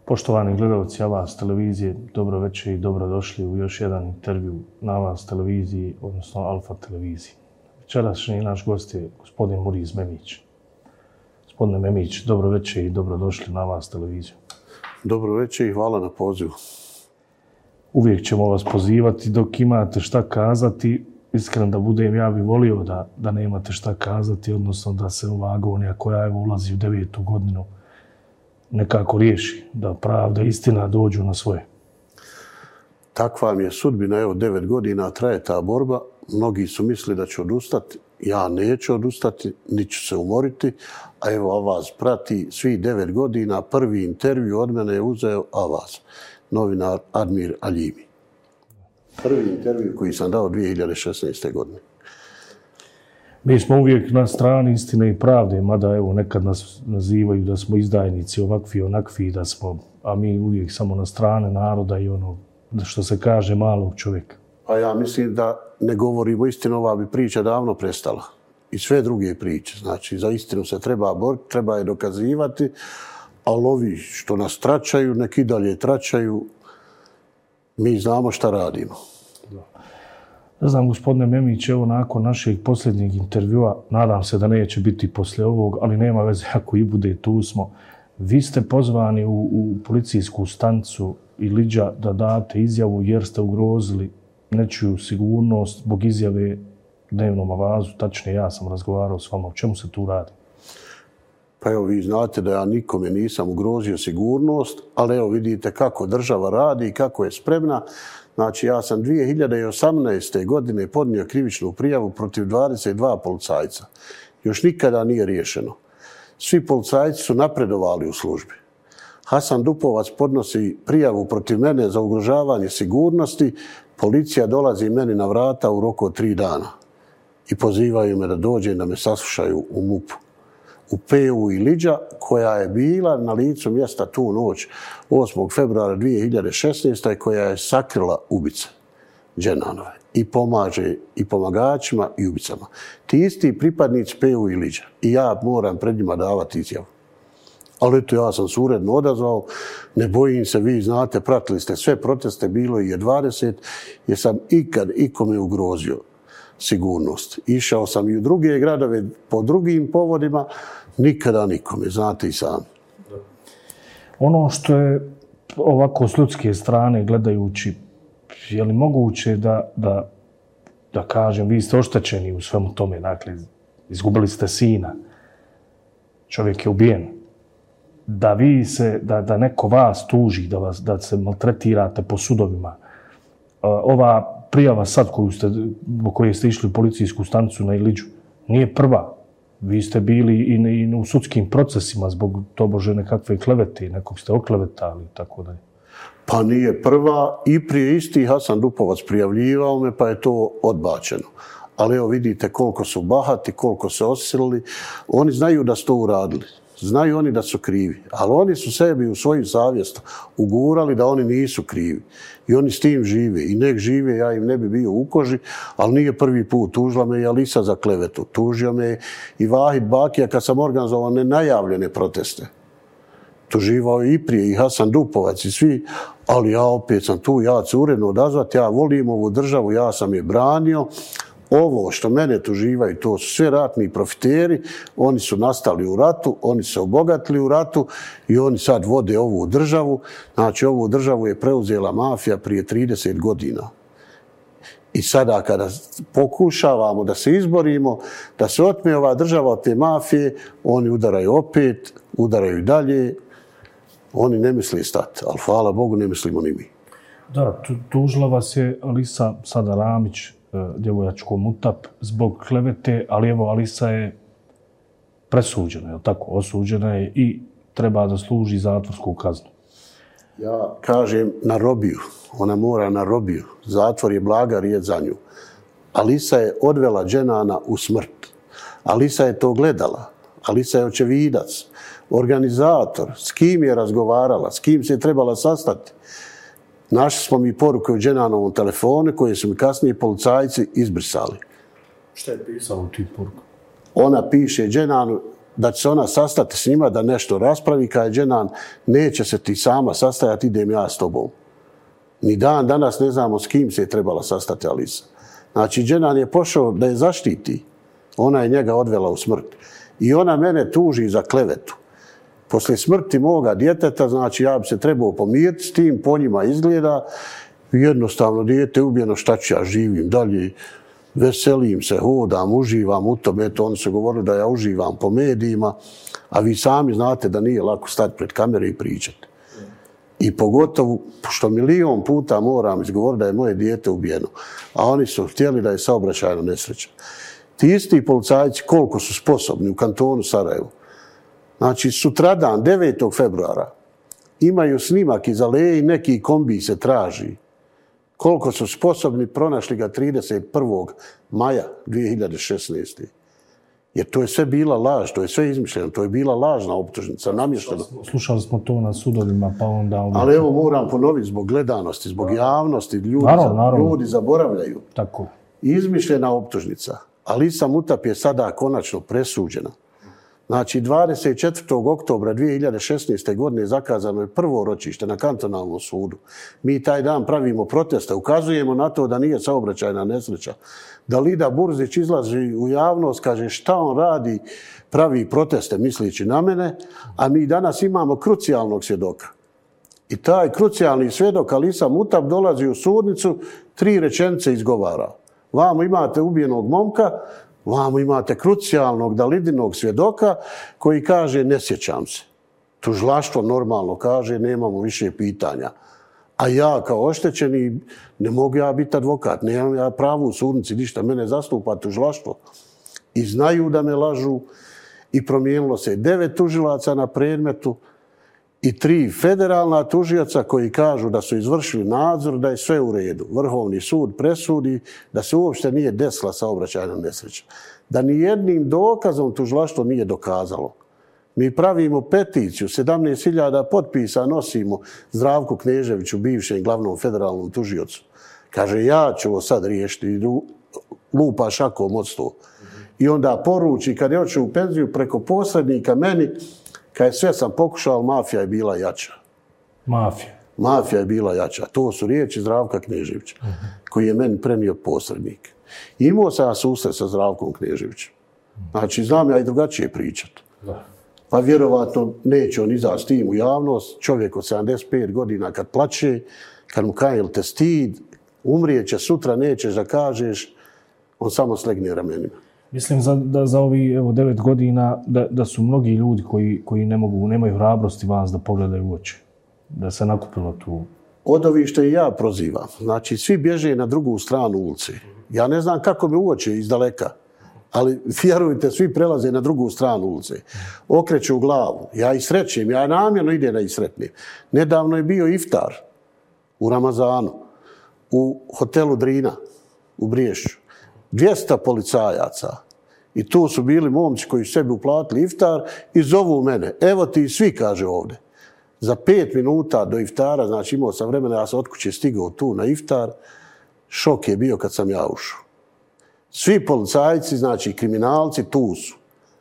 Poštovani gledalci Avaz televizije, dobro večer i dobrodošli u još jedan intervju na Avaz televiziji, odnosno Alfa televiziji. Večerašnji naš gost je gospodin Muriz Memić. Gospodine Memić, dobro večer i dobrodošli na Avaz televiziju. Dobro večer i hvala na pozivu. Uvijek ćemo vas pozivati dok imate šta kazati. Iskreno da budem, ja bih volio da nemate šta kazati, odnosno da se ova agonija koja evo ulazi u 9. godinu nekako riješi, da pravda i istina dođu na svoje. Takva mi je sudbina, evo 9 godina traje ta borba. Mnogi su mislili da ću odustati. Ja neću odustati, niti ću se umoriti. A evo Avaz prati svih 9 godina. Prvi intervju od mene je uzeo Avaz, novinar Admir Aljimi. Prvi intervju koji sam dao 2016. godine. Mi smo uvijek na strani istine i pravde, mada evo nekad nas nazivaju da smo izdajnici, ovakvi, onakvi, da smo, a mi uvijek samo na strane naroda i ono što se kaže malog čovjeka. A ja mislim da ne govorimo istinu, ova bi priča davno prestala. I sve druge priče. Znači, za istinu se treba boriti, treba je dokazivati, ali ovi što nas tračaju, neki dalje tračaju, mi znamo šta radimo. Ne znam, gospodine Memić, evo nakon našeg posljednjeg intervjua, nadam se da neće biti poslije ovog, ali nema veze ako i bude, tu smo. Vi ste pozvani u policijsku stanicu Iliđa da date izjavu jer ste ugrozili nečiju sigurnost zbog izjave dnevnom Avazu. Tačnije, ja sam razgovarao s vama. O čemu se tu radi? Pa evo, vi znate da ja nikome nisam ugrozio sigurnost, ali evo vidite kako država radi i kako je spremna. Znači, ja sam 2018. godine podnio krivičnu prijavu protiv 22 policajca. Još nikada nije riješeno. Svi policajci su napredovali u službi. Hasan Dupovac podnosi prijavu protiv mene za ugrožavanje sigurnosti. Policija dolazi meni na vrata u roku od 3 dana i pozivaju me da dođem da me saslušaju u MUP-u. U PU Iliđa, koja je bila na licu mjesta tu noć 8. februara 2016. koja je sakrila ubice Dženanove i pomaže i pomagačima i ubicama. Ti isti pripadnici PU Iliđa i ja moram pred njima davati izjavu. Ali eto, ja sam se uredno odazvao, ne bojim se, vi znate, pratili ste sve proteste, bilo je 20, jer sam ikad ikome ugrozio sigurnost. Išao sam i u druge gradove po drugim povodima, nikada nikome, znate i sami. Ono što je ovako s ljudske strane gledajući, je li moguće da kažem, vi ste oštećeni u svemu tome, dakle, izgubili ste sina, čovjek je ubijen, da neko vas tuži, da se maltretirate po sudovima. Ova prijava sad koje ste išli u policijsku stanicu na Iliđu nije prva. Vi ste bili i u sudskim procesima zbog tobože nekakve klevete, nekog ste oklevetali i tako dalje. Pa nije prva, i prije isti Hasan Dupovac prijavljivao me, pa je to odbačeno. Ali evo vidite koliko su bahati, koliko se osilili. Oni znaju da su to uradili. Znaju oni da su krivi, ali oni su sebi u svoju savjest ugurali da oni nisu krivi. I oni s tim žive. I nek žive, ja im ne bi bio u koži, ali nije prvi put. Tužila me i Alisa za klevetu. Tužio me i Vahid Bakija kad sam organizovao nenajavljene proteste. Tuživao je i prije i Hasan Dupovac i svi, ali ja opet sam tu, ja ću uredno odazvati, ja volim ovu državu, ja sam je branio. Ovo što mene tuživaju, to su sve ratni profiteri, oni su nastali u ratu, oni su se obogatili u ratu i oni sad vode ovu državu. Znači, ovu državu je preuzela mafija prije 30 godina. I sada kada pokušavamo da se izborimo, da se otme ova država od te mafije, oni udaraju opet, udaraju i dalje. Oni ne misli stati, ali hvala Bogu ne mislimo ni mi. Da, tužila vas je Alisa sada Ramić, djevojačko Mutap, zbog klevete, ali evo Alisa je presuđena, je li tako? Osuđena je i treba da služi zatvorsku kaznu. Ja kažem na robiju, ona mora na robiju. Zatvor je blaga riječ za nju. Alisa je odvela Dženana u smrt. Alisa je to gledala. Alisa je očevidac, organizator, s kim je razgovarala, s kim se je trebala sastati. Našli smo mi poruke u Dženanovom telefonu koje su mi kasnije policajci izbrisali. Šta je pisalo u tih poruka? Ona piše Dženanu, da će se ona sastati s njima, da nešto raspravi, kaže Dženan, neće se ti sama sastajati, idem ja s tobom. Ni dan danas ne znamo s kim se je trebala sastati Alisa. Znači, Dženan je pošao da je zaštiti. Ona je njega odvela u smrt. I ona mene tuži za klevetu. Poslije smrti moga djeteta, znači ja bi se trebao pomiriti s tim, po njima izgleda, jednostavno dijete ubijeno, šta ću ja, živim dalje, veselim se, hodam, uživam u tome. Eto, oni su govorili da ja uživam po medijima, a vi sami znate da nije lako stati pred kamere i pričati. I pogotovo, što milion puta moram izgovoriti da je moje dijete ubijeno, a oni su htjeli da je saobraćajna nesreća. Ti isti policajci koliko su sposobni u kantonu Sarajevo. Znači, sutradan, 9. februara, imaju snimak iz aleje i neki kombi se traži. Koliko su sposobni, pronašli ga 31. maja 2016. Jer to je sve bila laž, to je sve izmišljeno, to je bila lažna optužnica, namještena. Slušali smo to na sudovima, pa onda... Ali evo moram ponoviti zbog gledanosti, zbog javnosti, ljudi zaboravljaju. Tako. Izmišljena optužnica. Alisa Mutap je sada konačno presuđena. Znači, 24. oktobra 2016. godine zakazano je prvo ročište na kantonalnom sudu. Mi taj dan pravimo proteste, ukazujemo na to da nije saobraćajna nesreća. Da Lida Burzić izlazi u javnost, kaže šta on radi, pravi proteste misleći na mene, a mi danas imamo krucijalnog svjedoka. I taj krucijalni svjedok Alisa Mutap dolazi u sudnicu, 3 rečenice izgovara. Vamo imate ubijenog momka, vamo imate krucijalnog Dalidinog svjedoka koji kaže ne sjećam se. Tužilaštvo normalno kaže nemamo više pitanja. A ja kao oštećeni ne mogu ja biti advokat, nemam ja pravo u sudnici ništa, mene zastupa tužilaštvo. I znaju da me lažu i promijenilo se 9 tužilaca na predmetu i 3 federalna tužioca koji kažu da su izvršili nadzor, da je sve u redu. Vrhovni sud presudi da se uopšte nije desila saobraćajna nesreća. Da ni jednim dokazom tužilaštvo nije dokazalo. Mi pravimo peticiju, 17.000 potpisa nosimo Zdravku Kneževiću, bivšem glavnom federalnom tužiocu. Kaže, ja ću ovo sad riješiti, lupa šakom od sto. I onda poruči, kad je otišao u penziju preko posrednika meni, kad sve sam pokušao, mafija je bila jača. Mafija je bila jača. To su riječi Zdravka Kneževića, koji je meni prenio posrednik. Imao sam ja susret sa Zdravkom Kneževićem. Znači, znam ja i drugačije pričati. Pa vjerovatno neće on izaći s tim u javnost. Čovjek od 75 godina kad plače, kad mu kaže, jel te stid, umrijeće sutra, nećeš da kažeš, on samo slegne ramenima. Mislim da za ovi 9 godina da su mnogi ljudi koji nemaju hrabrosti vas da pogledaju u oči. Da se nakupilo tu. Od ovih što i ja prozivam. Znači, svi bježe na drugu stranu ulice. Ja ne znam kako me uoče iz daleka, ali vjerujte, svi prelaze na drugu stranu ulice. Okreću glavu. Ja ih srećem, ja namjerno idem da ih sretnem. Nedavno je bio iftar u Ramazanu, u hotelu Drina, u Briješću. 200 policajaca. I tu su bili momci koji su sebi uplatili iftar i zovu mene. Evo ti svi, kaže ovdje. Za 5 minuta do iftara, znači imao sam vremena, ja sam od kuće stigao tu na iftar. Šok je bio kad sam ja ušao. Svi policajci, znači kriminalci, tu su.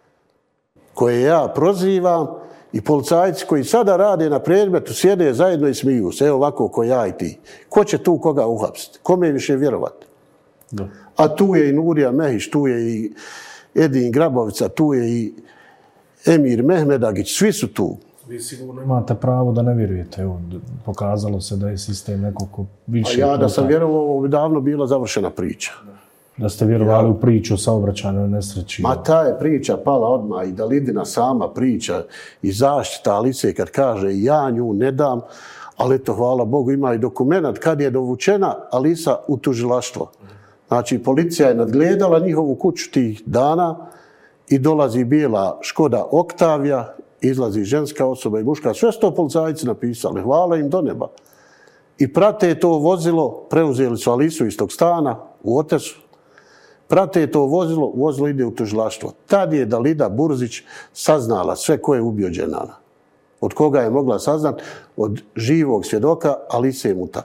Koje ja prozivam i policajci koji sada rade na predmetu, sjede zajedno i smiju se. Evo ovako ko ja i ti. Ko će tu koga uhapsiti? Kome više vjerovati? Da. A tu je i Nurija Mehić, tu je i Edin Grabovica, tu je i Emir Mehmedagić, svi su tu. Vi sigurno imate pravo da ne vjerujete. Evo, pokazalo se da je sistem nekako više... A ja da sam vjerovao, ovo bi davno bila završena priča. Da ste vjerovali u priču o saobraćajnoj nesreći. Ma ta je priča pala odmah i Dalidina sama priča i zaštita Alice kad kaže ja nju ne dam, ali eto, hvala Bogu, ima i dokument kad je dovučena Alisa u tužilaštvo. Znači, policija je nadgledala njihovu kuću tih dana i dolazi bijela Škoda Oktavija, izlazi ženska osoba i muška. Sve su to policajci napisali. Hvala im do neba. I prate to vozilo, preuzeli su Alisu iz tog stana u Otesu. Prate to vozilo, vozilo ide u tužilaštvo. Tad je Dalida Burzić saznala sve ko je ubio Dženana. Od koga je mogla saznat? Od živog svjedoka Alise Mutap.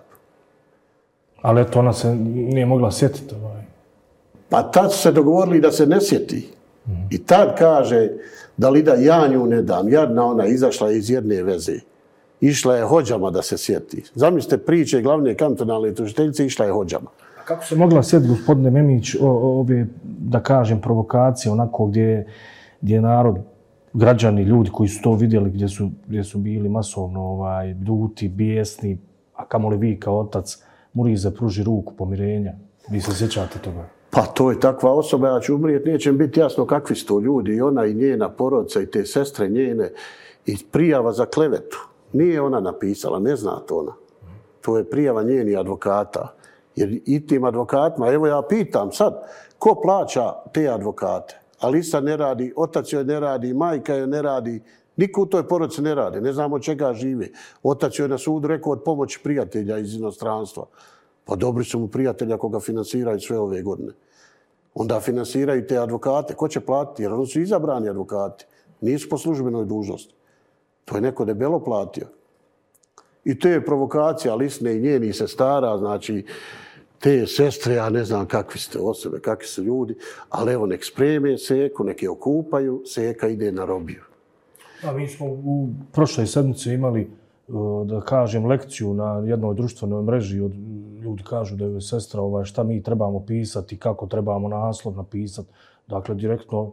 Ali eto, ona se nije mogla sjetiti. Pa tad su se dogovorili da se ne sjeti. I tad kaže Da li da ja nju ne dam? Jadna ona izašla iz jedne veze. Išla je hođama da se sjeti. Zamislite priče glavne kantonalne tužiteljice, išla je hođama. A kako se mogla sjetiti, gospodine Memić, ove, da kažem, provokacije, onako gdje je narod, građani, ljudi koji su to vidjeli, gdje su bili masovno ljuti, bijesni, a kamoli vi kao otac, Murize pruži ruku pomirenja. Vi se sjećate toga? Pa to je takva osoba, ja ću umrijeti, neće mi biti jasno kakvi su to ljudi, i ona i njena porodica i te sestre njene, i prijava za klevetu. Nije ona napisala, ne zna to ona. To je prijava njenih advokata. Jer i tim advokatima, evo ja pitam sad, ko plaća te advokate? Alisa ne radi, otac joj ne radi, majka joj ne radi, niko u toj porodici ne radi, ne znamo od čega žive. Otac joj na sudu rekao od pomoći prijatelja iz inostranstva. Pa dobri su mu prijatelja koga finansiraju sve ove godine. Onda finansiraju te advokate. Ko će platiti? Jer oni su izabrani advokati. Nisu po službenoj dužnosti. To je neko debelo platio. I to je provokacija Alisne i njenih sestara, znači te sestre, ja ne znam kakvi ste osobe, kakvi su ljudi, ali evo nek spreme Seku, nek je okupaju, Seka ide na robiju. A mi smo u prošloj sedmici imali, da kažem, lekciju na jednoj društvenoj mreži. Ljudi kažu da je sestra šta mi trebamo pisati, kako trebamo naslov napisati. Dakle, direktno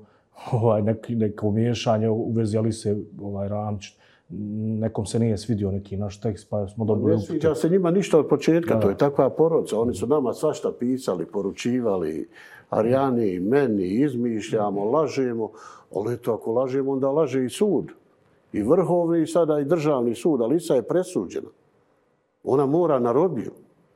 neko miješanje u vezi Alise Ramčić. Nekom se nije svidio neki naš tekst, pa smo dobili upute. Ne sviđa se njima ništa od početka, to je takva porodica. Oni su nama svašta pisali, poručivali, Arijani, meni, izmišljamo, lažemo, ali eto, ako lažemo, onda laže i sud. I vrhovni, i sada i državni sud. Alisa je presuđena. Ona mora na robiju.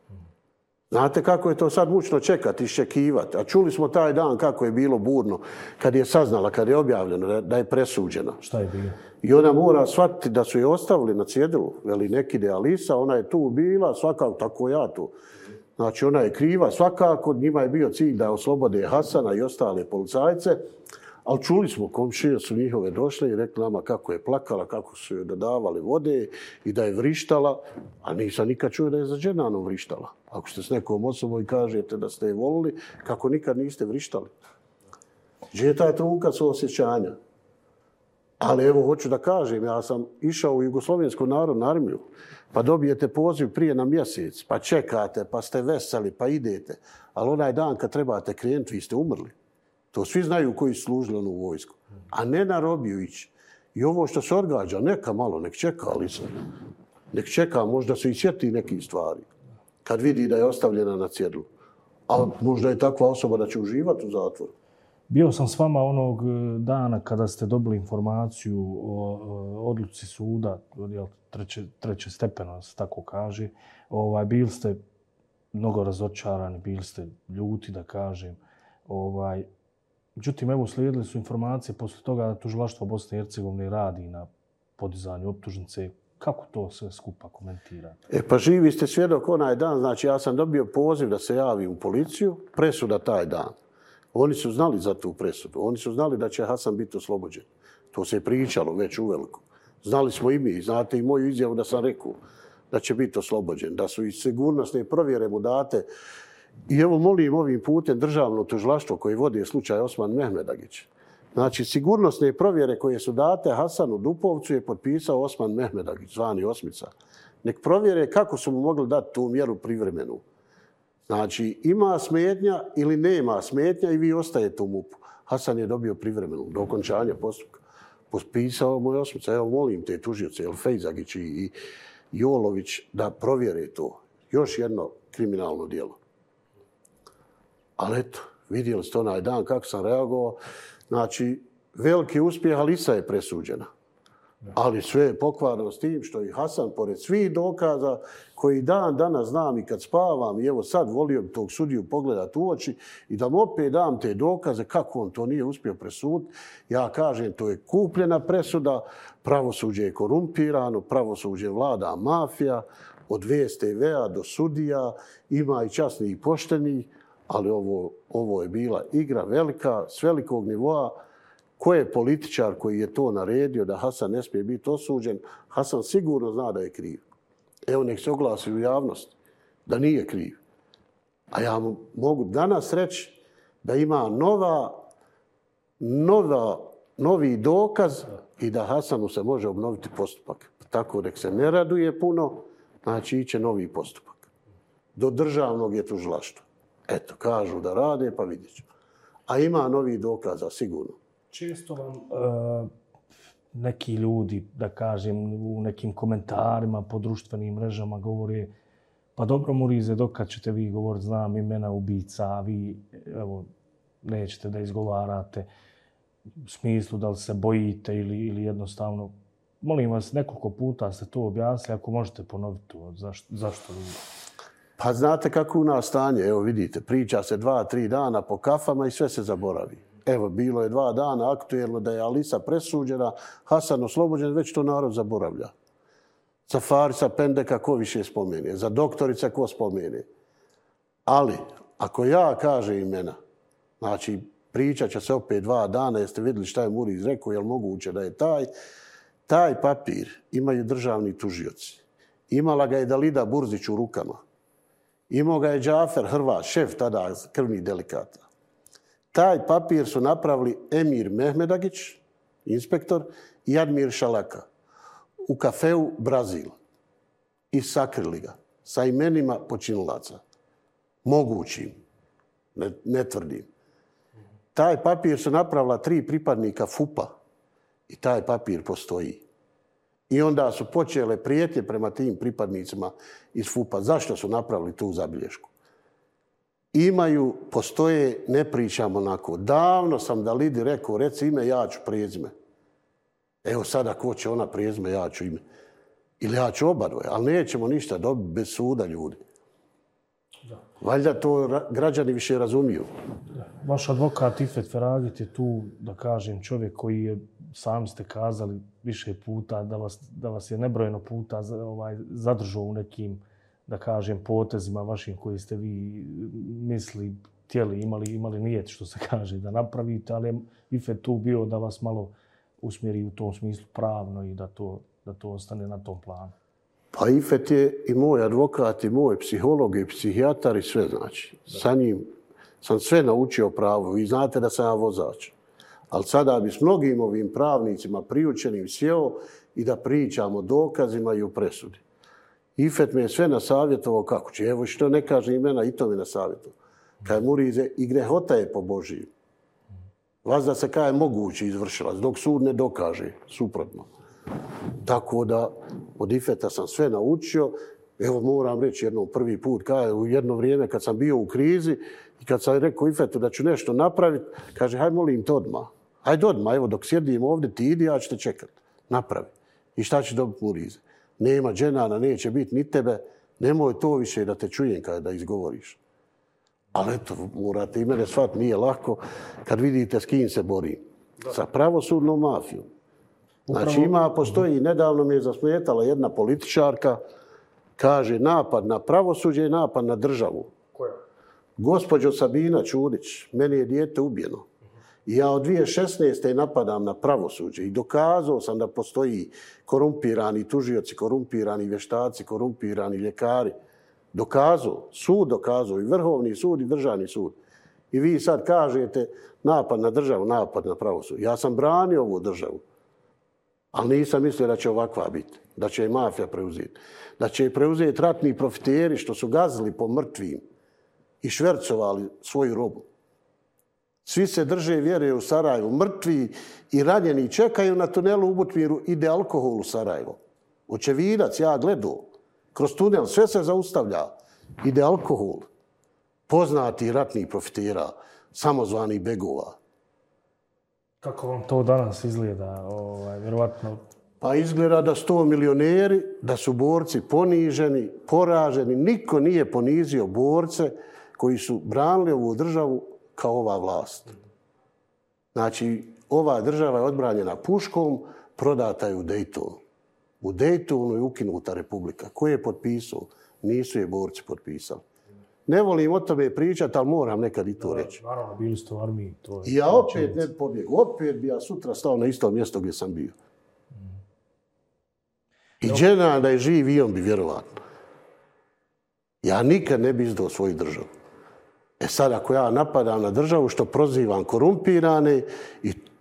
Znate kako je to sad mučno čekati, iščekivati. A čuli smo taj dan kako je bilo burno kad je saznala, kad je objavljeno da je presuđena. Šta je bilo? I ona mora shvatiti da su je ostavili na cjedilu. Veli neki de Alisa, ona je tu bila, svakako tako ja tu. Znači ona je kriva, svakako njima je bio cilj da oslobode Hasana i ostale policajce. Ali čuli smo, komšije su njihove došle i rekli nama kako je plakala, kako su joj dodavali vode i da je vrištala, a nisam nikad čuo da je za dženanom vrištala. Ako ste s nekom osobom i kažete da ste je volili, kako nikad niste vrištali. Gdje je taj trunka suosjećanja? Ali evo, hoću da kažem, ja sam išao u Jugoslovensku narodnu armiju, pa dobijete poziv prije na mjesec, pa čekate, pa ste veseli, pa idete. Ali onaj dan kad trebate krenuti, vi ste umrli. To svi znaju koji su služili onu vojsku. A ne na robiju ići. I ovo što se odgađa, neka malo, nek čeka, ali sam. Nek čeka, možda se i sjeti nekih stvari. Kad vidi da je ostavljena na cjedilu. A možda je takva osoba da će uživati u zatvoru. Bio sam s vama onog dana kada ste dobili informaciju o odluci suda, treće stepeno, se tako kaže. Bili ste mnogo razočarani, bili ste ljuti, da kažem. Međutim, evo, slijedili su informacije posle toga da tužilaštvo Bosne i Hercegovine radi na podizanju optužnice. Kako to sve skupa komentirate? Pa živi ste svjedok onaj dan. Znači, ja sam dobio poziv da se javim u policiju, presuda taj dan. Oni su znali za tu presudu. Oni su znali da će Hasan biti oslobođen. To se je pričalo već uveliko. Znali smo i mi. Znate i moju izjavu da sam rekao da će biti oslobođen. Da su i sigurnosne provjere mu date. I evo molim ovim putem državno tužilaštvo koje vodi slučaj Osman Mehmedagić. Znači, sigurnosne provjere koje su date Hasanu Dupovcu je potpisao Osman Mehmedagić, zvani Osmica. Nek provjere kako su mu mogli dati tu mjeru privremenu. Znači, ima smetnja ili nema smetnja i vi ostajete u MUP-u. Hasan je dobio privremenu do okončanja postupka. Potpisao mu je Osmica. Evo molim te tužioce, Fejzagić i Jolović, da provjere to. Još jedno kriminalno djelo. Ali eto, vidjeli ste onaj dan kako sam reagovao. Znači, veliki uspjeh, Alisa je presuđena. Ali sve je pokvarno s tim što i Hasan, pored svih dokaza, koji dan danas znam i kad spavam, i evo sad volio bi tog sudiju pogledati u oči i da mu opet dam te dokaze kako on to nije uspio presuditi. Ja kažem, to je kupljena presuda, pravosuđe je korumpirano, pravosuđe vlada mafija, od VSTV-a do sudija, ima i časnih i poštenih, ali ovo je bila igra velika, s velikog nivoa. Ko je političar koji je to naredio da Hasan ne smije biti osuđen, Hasan sigurno zna da je kriv. Evo nek se oglasi u javnosti da nije kriv. A ja mogu danas reći da ima nova novi dokaz i da Hasanu se može obnoviti postupak. Tako nek se ne raduje puno, znači iće novi postupak. Do državnog je tužilaštva. Eto, kažu da rade, pa vidjet ćemo. A ima novi dokaza, sigurno. Često vam neki ljudi, da kažem, u nekim komentarima po društvenim mrežama govore pa dobro, Murize, dokad ćete vi govoriti, znam imena ubica, a vi evo, nećete da izgovarate u smislu da li se bojite ili jednostavno. Molim vas, nekoliko puta ste to objasnili, ako možete ponoviti to, zašto vi? Pa znate kako u nas stanje, evo vidite, priča se 2-3 dana po kafama i sve se zaboravi. Evo, bilo je 2 dana aktuelno da je Alisa presuđena, Hasan oslobođen, već to narod zaboravlja. Za Farisa Pendeka ko više spomene, za doktorica ko spomene. Ali, ako ja kažem imena, znači pričat će se opet 2 dana, jeste vidjeli šta je Muriz rekao, je li moguće da je taj papir imaju državni tužioci. Imala ga je Dalida Burzić u rukama. Imao ga je Džafer Hrvat, šef tada krvnih delikata. Taj papir su napravili Emir Mehmedagić, inspektor, i Admir Šalaka u kafeu Brazil. I sakrili ga sa imenima počinilaca. Mogućim, ne tvrdim. Taj papir su napravila 3 pripadnika FUP-a i taj papir postoji. I onda su počele prijetnje prema tim pripadnicima iz FUP-a. Zašto su napravili tu zabilješku? Postoje, ne pričam onako. Davno sam Dalidi rekao, reci ime, ja ću prezime. Evo sada ko će ona prezime, ja ću ime. Ili ja ću obadvoje, ali nećemo ništa dobiti bez suda ljudi. Da. Valjda to građani više razumiju. Da. Vaš advokat Ifet Feragit je tu, da kažem, čovjek koji je, sami ste kazali, više puta, da vas je nebrojeno puta zadržao u nekim, da kažem, potezima vašim koji ste vi mislili, htjeli, imali nijet, što se kaže, da napravite, ali je Ifet tu bio da vas malo usmjeri u tom smislu pravno i da to ostane na tom planu. Pa Ifet je i moj advokat, i moj psiholog, i psihijatar i sve znači. Sa njim sam sve naučio pravo. Vi znate da sam ja vozač. Ali sada bi s mnogim ovim pravnicima priučenim sjeo i da pričamo o dokazima i o presudi. Ifet me je sve nasavjetovao kako će. Evo što ne kaže imena, i to mi nasavjetovao. Kaj Murize, i grehota je po Božiju. Vas da se kaj je moguće izvršila, dok sud ne dokaže suprotno. Tako da od Ifeta sam sve naučio. Evo moram reći jednom prvi put, u jedno vrijeme kad sam bio u krizi i kad sam rekao Ifetu da ću nešto napraviti, kaže, haj molim te odmah. Hajde odmah, evo dok sjedim ovdje ti idi, ja ću te čekat. Napravi. I šta će dobiti Murize? Nema dženana, neće biti ni tebe, nemoj to više da te čujem kada izgovoriš. Ali eto, morate i mene shvatiti, nije lako kad vidite s kim se borim. Sa pravosudnom mafijom. Znači postoji, nedavno mi je zasmetala jedna političarka, kaže napad na pravosuđe i napad na državu. Koja? Gospođo Sabina Čudić, meni je dijete ubijeno. I ja od 2016. napadam na pravosuđe i dokazao sam da postoji korumpirani tužioci, korumpirani vještaci, korumpirani ljekari. Dokazao, sud dokazao, i Vrhovni sud i Državni sud. I vi sad kažete napad na državu, napad na pravosuđe. Ja sam branio ovu državu, ali nisam mislio da će ovakva biti, da će je mafija preuzeti. Da će je preuzeti ratni profiteri što su gazili po mrtvim i švercovali svoju robu. Svi se drže vjere u Sarajevu. Mrtvi i ranjeni čekaju na tunelu u Butmiru, ide alkohol u Sarajevo. Očevidac, ja gledao. Kroz tunel sve se zaustavlja. Ide alkohol. Poznati ratnih profitera, samozvanih begova. Kako vam to danas izgleda? Vjerovatno... Pa izgleda da su to milioneri, da su borci poniženi, poraženi. Niko nije ponizio borce koji su branili ovu državu kao ova vlast. Znači, ova država je odbranjena puškom, prodata je u Dejtonu. U Dejtonu je ukinuta republika. Ko je potpisao? Nisu je borci potpisali. Ne volim o tome pričati, ali moram nekad i to reći. Naravno, bili ste u armiji. I ja opet ne pobjegu. Opet bi ja sutra stao na isto mjesto gdje sam bio. I džena da je živ i on bi vjerovatno. Ja nikad ne bi izdao svoju državu. Sad ako ja napadam na državu što prozivam korumpirane i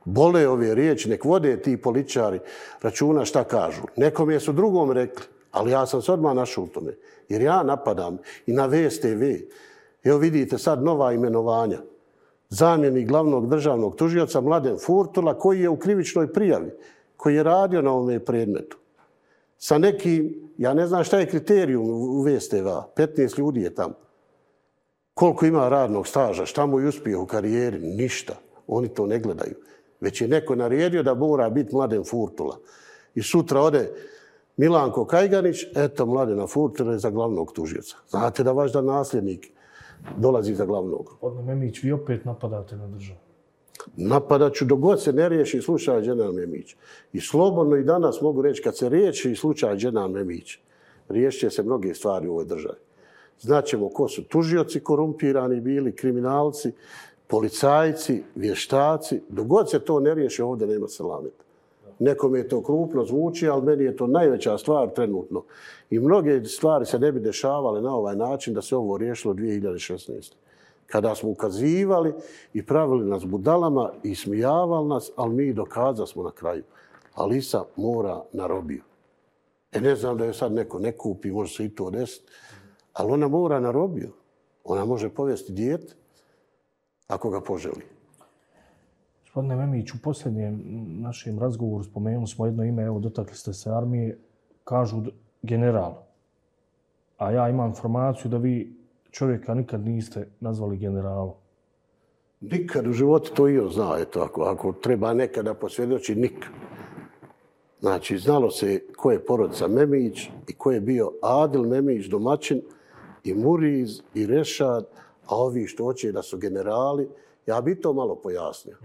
Bole ove riječi, nek vode ti političari računa šta kažu. Nekome su drugom rekli, ali ja sam se odmah našao u tome. Jer ja napadam i na VSTV. Evo vidite sad nova imenovanja. Zamjenik glavnog državnog tužioca Mladen Furtula, koji je u krivičnoj prijavi, koji je radio na ovome predmetu. Sa nekim, ja ne znam šta je kriterijum u VSTV, 15 ljudi je tamo. Koliko ima radnog staža, šta mu je uspio u karijeri? Ništa. Oni to ne gledaju. Već je neko naredio da mora biti Mladen Furtula. I sutra ode Milanko Kajganić, eto Mladena Furtula je za glavnog tužioca. Znate da vaš nasljednik dolazi za glavnog. Gospodine Memić, vi opet napadate na državu. Napadat ću dok god se ne riješi slučaj Dženan Memić. I slobodno i danas mogu reći, kad se riješi slučaj Dženan Memić, riješit će se mnoge stvari u ovoj državi. Znaćemo ko su tužioci korumpirani bili, kriminalci, policajci, vještaci. Dok god se to ne riješi, ovdje nema selameta. Nekome je to krupno zvuči, ali meni je to najveća stvar trenutno. I mnoge stvari se ne bi dešavale na ovaj način da se ovo riješilo 2016. Kada smo ukazivali i pravili nas budalama i smijavali nas, ali mi dokazali smo na kraju. Alisa mora na robiju. Ne znam da je sad neko ne kupi, može se i to desiti, ali ona mora na robiju. Ona može povesti dijete ako ga poželi. Gospodine Memić, u posljednjem našem razgovoru spomenuli smo jedno ime, evo dotakli ste se armije, kažu general. A ja imam informaciju da vi čovjeka nikad niste nazvali generalom. Nikad u životu, to i on zna, eto, ako treba nekada posvjedoči, nikad. Znači, znalo se ko je porodica Memić i ko je bio Adil Memić, domaćin, i Muriz, i Rešad, a ovi što hoće da su generali, ja bi to malo pojasnio.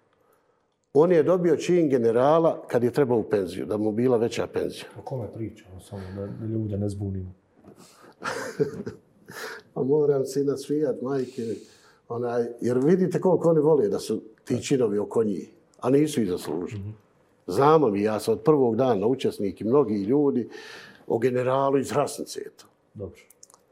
On je dobio čin generala kad je trebao u penziju, da mu bila veća penzija. O kome pričamo, samo da ljude ne zbunimo? A moram se nasmijat, majke, jer vidite koliko oni vole da su ti činovi oko njih, a nisu ih zaslužili. Znamo mi, ja sam od prvog dana učesnik i mnogi ljudi o generalu iz Hrasnice. Dobro.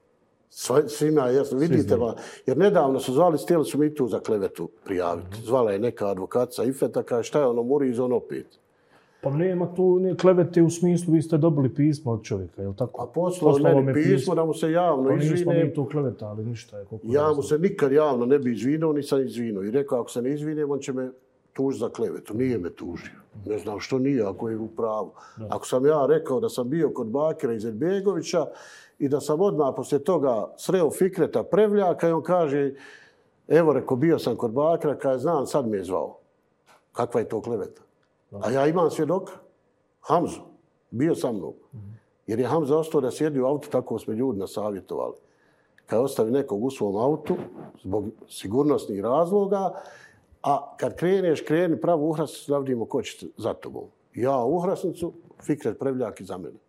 Svima je jasno, vidite, jer nedavno su zvali, htjeli su mi tu za klevetu prijaviti. Zvala je neka advokatica Ifeta, kaže šta je ono, Muriz, on opet. Pa nema tu klevete u smislu, vi ste dobili pismo od čovjeka, je li tako? A poslao meni pismo da mu se javno izvine. Nismo mi tu klevetali, ništa je. Ja mu se nikad javno ne bi izvinuo, nisam izvinuo. I rekao, ako se ne izvinem, on će me tužiti za klevetu. Nije me tužio. Ne znam što nije, ako je u pravu. Ako sam ja rekao da sam bio kod Bakira Izetbegovića i da sam odmah poslije toga sreo Fikreta Prevljaka i on kaže, evo rekao, bio sam kod Bakira, kaže, znam, sad me je zvao. Kakva je to kleveta? A ja imam svjedoka, Hamzu, bio sa mnom. Jer je Hamza ostao da sjedi u autu, tako smo ljudi nasavjetovali. Kad ostavi nekog u svom autu, zbog sigurnosnih razloga, a kad kreneš, kreni pravu uhrasnicu da vidimo ko će za tobom. Ja uhrasnicu, Fikret Prevljak iza mene.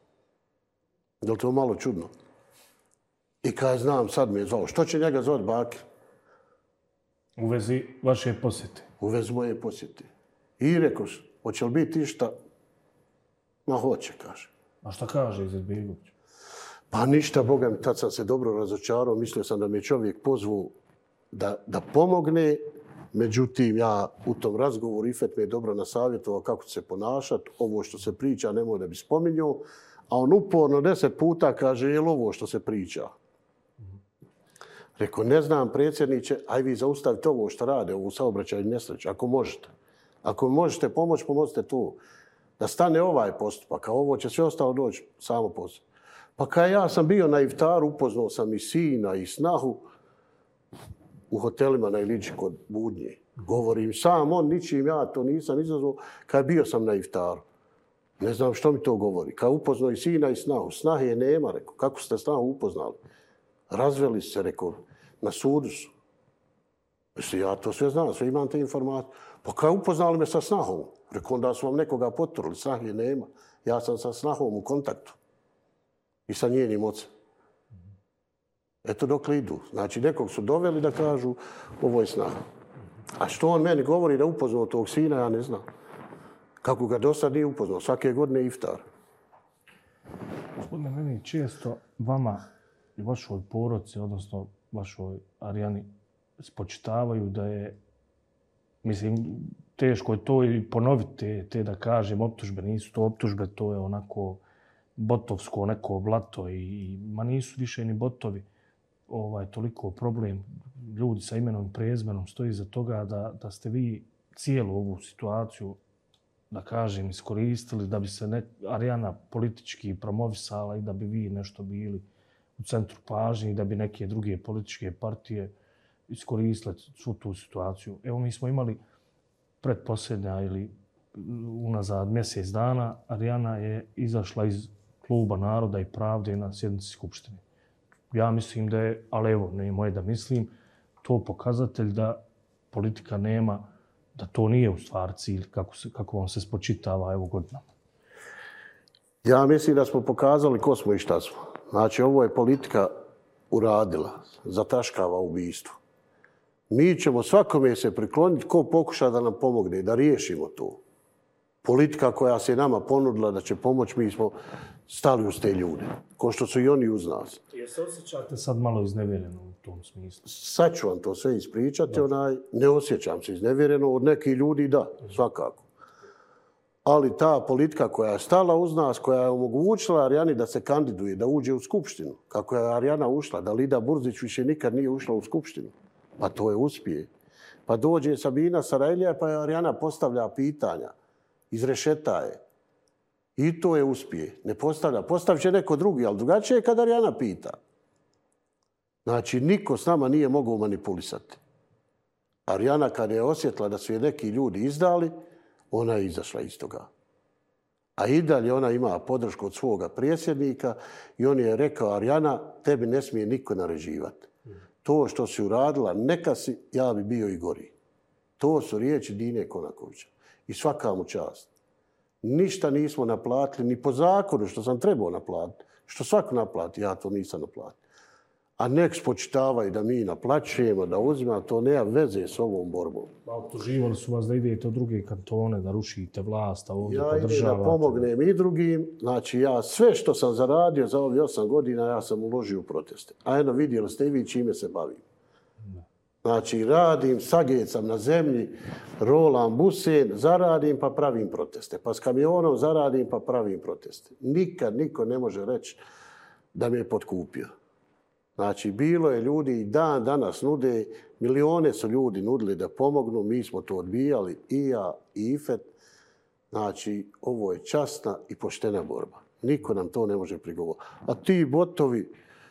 Je li to malo čudno? I kad znam, sad mi je zvao. Što će njega zvati Bakir? U vezi vaše posjete? U vezi moje posjete. I rekao, hoće li biti išta? Ma hoće, kaže. A šta kaže Izetbegović? Pa ništa, Boga mi, tad sam se dobro razočarao. Mislio sam da mi je čovjek pozvao da pomogne. Međutim, ja u tom razgovoru Ifet me je dobro nasavjetovao kako će se ponašati. Ovo što se priča nemoj da bi spominjao. A on uporno 10 puta kaže, je li ovo što se priča? Rekao, ne znam, predsjedniče, aj vi zaustavite ovo što rade, ovu saobraćajnu nesreću, ako možete. Ako možete pomoći, pomozite tu. Da stane ovaj postupak, a ovo će sve ostalo doći samo postupak. Pa kad ja sam bio na iftaru, upoznao sam i sina i snahu u hotelima na Ilići kod Budnje. Govorim sam, on ničim, ja to nisam izazvao, kad bio sam na iftaru. Ne znam što mi to govori. Kad upoznao i sina i snahu. Snahe je nema, rekao. Kako ste snahu upoznali? Razveli se, rekao, na sudu su. Mislim, ja to sve znam, sve imam te informacije. Pa kad upoznali me sa snahom, rekao, onda su vam nekoga poturili, snahe nema. Ja sam sa snahom u kontaktu. I sa njenim ocem. Eto dok li idu. Znači, nekog su doveli da kažu, ovo je snaha. A što on meni govori da upoznao tog sina, ja ne znam. Kako ga do sad nije upoznao. Svake godine iftar. Gospodine, meni često vama i vašoj porodici, odnosno vašoj Arijani, spočitavaju da je, mislim, teško je to i ponoviti, te da kažem, optužbe. Nisu to optužbe, to je onako botovsko neko blato i ma nisu više ni botovi. Toliko problem. Ljudi sa imenom i prezmenom stoji za toga da ste vi cijelu ovu situaciju, da kažem, iskoristili da bi se Arijana politički promovisala i da bi vi nešto bili u centru pažnje i da bi neke druge političke partije iskoristile svu tu situaciju. Evo, mi smo imali pretposljednja ili unazad mjesec dana, Arijana je izašla iz Kluba Naroda i Pravde na sjednici Skupštine. Ja mislim da je, ali evo, ne moje da mislim, to pokazatelj da politika nema, da to nije u stvari cilj kako vam se spočitava evo godinama. Ja mislim da smo pokazali ko smo i šta smo. Znači, ovo je politika uradila, zataškava ubistvo. Mi ćemo svakome se prikloniti ko pokuša da nam pomogne, da riješimo to. Politika koja se nama ponudila da će pomoći, mi smo stali uz te ljude, ko što su i oni uz nas. Jel se osjećate sad malo iznevjereno u tom smislu? Sad ću vam to sve ispričati, ne osjećam se iznevjereno, od nekih ljudi da, svakako. Ali ta politika koja je stala uz nas, koja je omogućila Arijani da se kandiduje, da uđe u Skupštinu, kako je Arijana ušla, da Lida Burzić više nikad nije ušla u Skupštinu, pa to je uspije. Pa dođe Sabina Sarajlija, pa je Arijana postavlja pitanja, izrešeta je. I to je uspije. Ne postavlja. Postavit će neko drugi, ali drugačije je kad Arijana pita. Znači, niko s nama nije mogao manipulisati. Arijana, kad je osjetila da su je neki ljudi izdali, ona je izašla iz toga. A i dalje ona ima podršku od svoga predsjednika i on je rekao, Arijana, tebi ne smije niko naređivati. To što si uradila, neka si, ja bi bio i gori. To su riječi Dine Konakovića. I svaka mu čast. Ništa nismo naplatili, ni po zakonu što sam trebao naplatiti. Što svako naplati, ja to nisam naplatio. A nek spočitavaju da mi naplaćujemo, da uzimamo, to nema veze s ovom borbom. Optuživali su vas da idete u druge kantone, da rušite vlast, a ovdje podržavate. Ja idem da pomognem i drugim. Znači, ja sve što sam zaradio za ovih 8 godina, ja sam uložio u proteste. A eno, vidjeli ste i vi čime se bavim. Znači, radim, sagecam na zemlji, rolam busen, zaradim pa pravim proteste. Pa s kamionom zaradim pa pravim proteste. Nikad niko ne može reći da me je potkupio. Znači, bilo je ljudi i dan danas nude, milione su ljudi nudili da pomognu, mi smo to odbijali, i ja, i Ifet. Znači, ovo je časna i poštena borba. Niko nam to ne može prigovoriti. A ti botovi,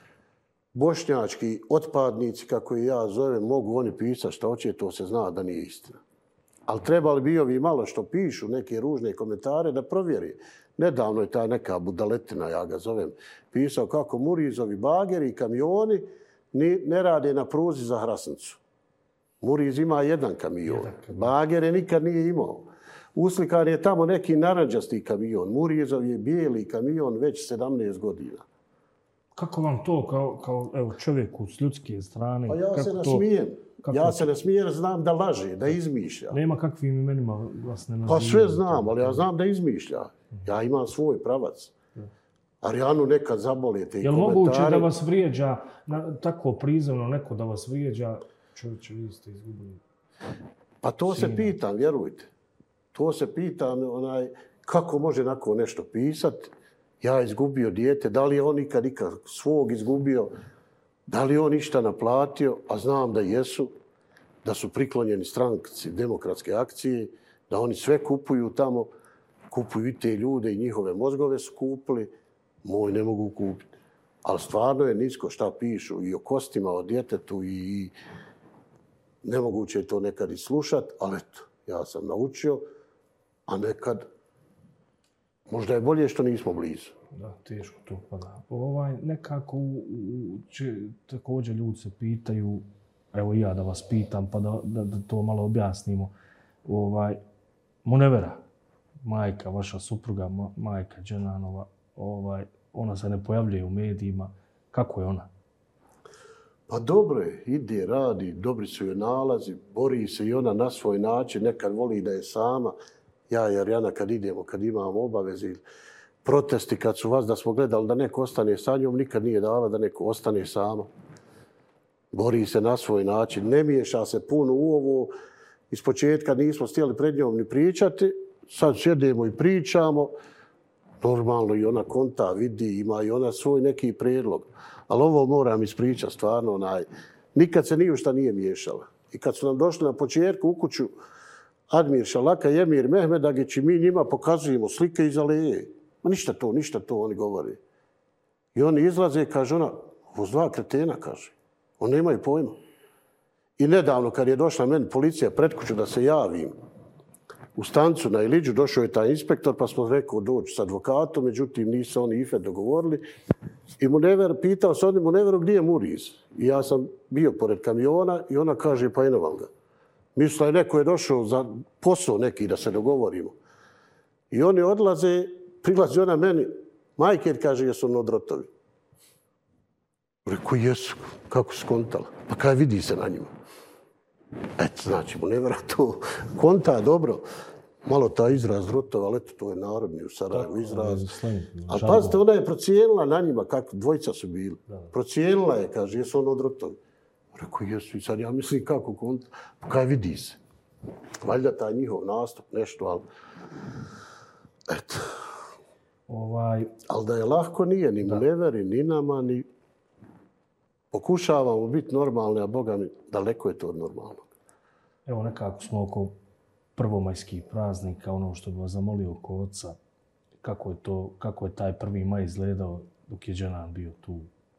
bošnjački otpadnici, kako ih ja zovem, mogu oni pisati što hoće, to se zna da nije istina. Ali trebali bi ovi malo što pišu, neke ružne komentare, da provjeri. Nedavno je ta neka budaletina, ja ga zovem, pisao kako Murizovi bageri i kamioni ne rade na pruzi za Hrasnicu. Muriz ima jedan kamion. Bagere nikad nije imao. Uslikan je tamo neki naranđasti kamion. Murizov je bijeli kamion već 17 godina. Kako vam to kao evo, čovjeku s ljudske strane? Pa ja se nasmijem. Ja se ne smijem, znam da laže, da izmišlja. Nema kakvim imenima vas ne nazivaju? Pa sve znam, ali ja znam da izmišlja. Ja imam svoj pravac. Arijanu nekad zabolite i komentari. Je li moguće da vas vrijeđa, tako prizemno neko da vas vrijeđa, čovječe, vi ste izgubili? Pa to se pitam, vjerujte. To se pitam, kako može nakon nešto pisati. Ja izgubio dijete, da li je on ikad svog izgubio, da li on ništa naplatio, a znam da jesu, da su priklonjeni stranci demokratske akcije, da oni sve kupuju tamo, kupuju i te ljude i njihove mozgove su kupili, moj ne mogu kupiti. Ali stvarno je nisko šta pišu i o kostima, o djetetu i nemoguće je to nekad i slušati, ali eto, ja sam naučio, a nekad možda je bolje što nismo blizu. Da, teško to pada. Nekako također ljudi se pitaju, evo i ja da vas pitam, pa da to malo objasnimo. Munevera, majka, vaša supruga, majka Dženanova, ona se ne pojavljuje u medijima. Kako je ona? Pa dobro je, ide, radi, dobri su joj nalazi, bori se i ona na svoj način, nekad voli da je sama. Ja i Arijana kad idemo, kad imamo obaveze, protesti kad su vas da smo gledali da neko ostane sa njom, nikad nije dala da neko ostane sama. Bori se na svoj način, ne miješa se puno u ovo, Ispočetka nismo htjeli pred njom ni pričati, sad sjedemo i pričamo, normalno i ona konta vidi, ima i ona svoj neki prijedlog. Ali ovo moram ispričati stvarno, nikad se ni u šta nije miješala. I kad su nam došli na početku u kuću Admir Šalaka i Emir Mehmedagić i mi njima pokazujemo slike iz aleje. Ma ništa to, oni govore. I oni izlaze, kaže ona, ovo dva kretena, kaže. Oni nemaju pojma. I nedavno, kad je došla meni policija pred kuću da se javim, u stancu na Iliđu došao je taj inspektor, pa smo rekao doći s advokatom, međutim nisu oni IFE dogovorili. I pitao se Muneveru gdje je Muriz. I ja sam bio pored kamiona i ona kaže pa eno vam ga. Mislila je neko je došao za posao neki da se dogovorimo. I oni odlaze, prilazi ona meni, majke kaže jesu ono odrotovi. Rekao jesu, kako se kontala. Pa kaj vidi se na njima. Eto, znači, Munevera to konta dobro. Malo taj izraz drotova, ali eto, to je narodni u Sarajevu izraz. Ali pazite, ona je procijenila na njima, kako dvojica su bili. Procijenila je, kaže, jesu ono odrotovi. Rekao, jesu i sad ja mislim kako konta. Pa kaj vidi se. Valjda taj njihov nastup, nešto, ali... Eto. Ali da je lahko nije, ni Muneveri, ni nama, ni... Pokušavamo biti normalni, a Boga mi, daleko je to od normalnog. Evo nekako smo oko prvomajskih praznika, ono što bi vas zamolio oko oca, kako je taj 1. maj izgledao dok je Dženan bio tu?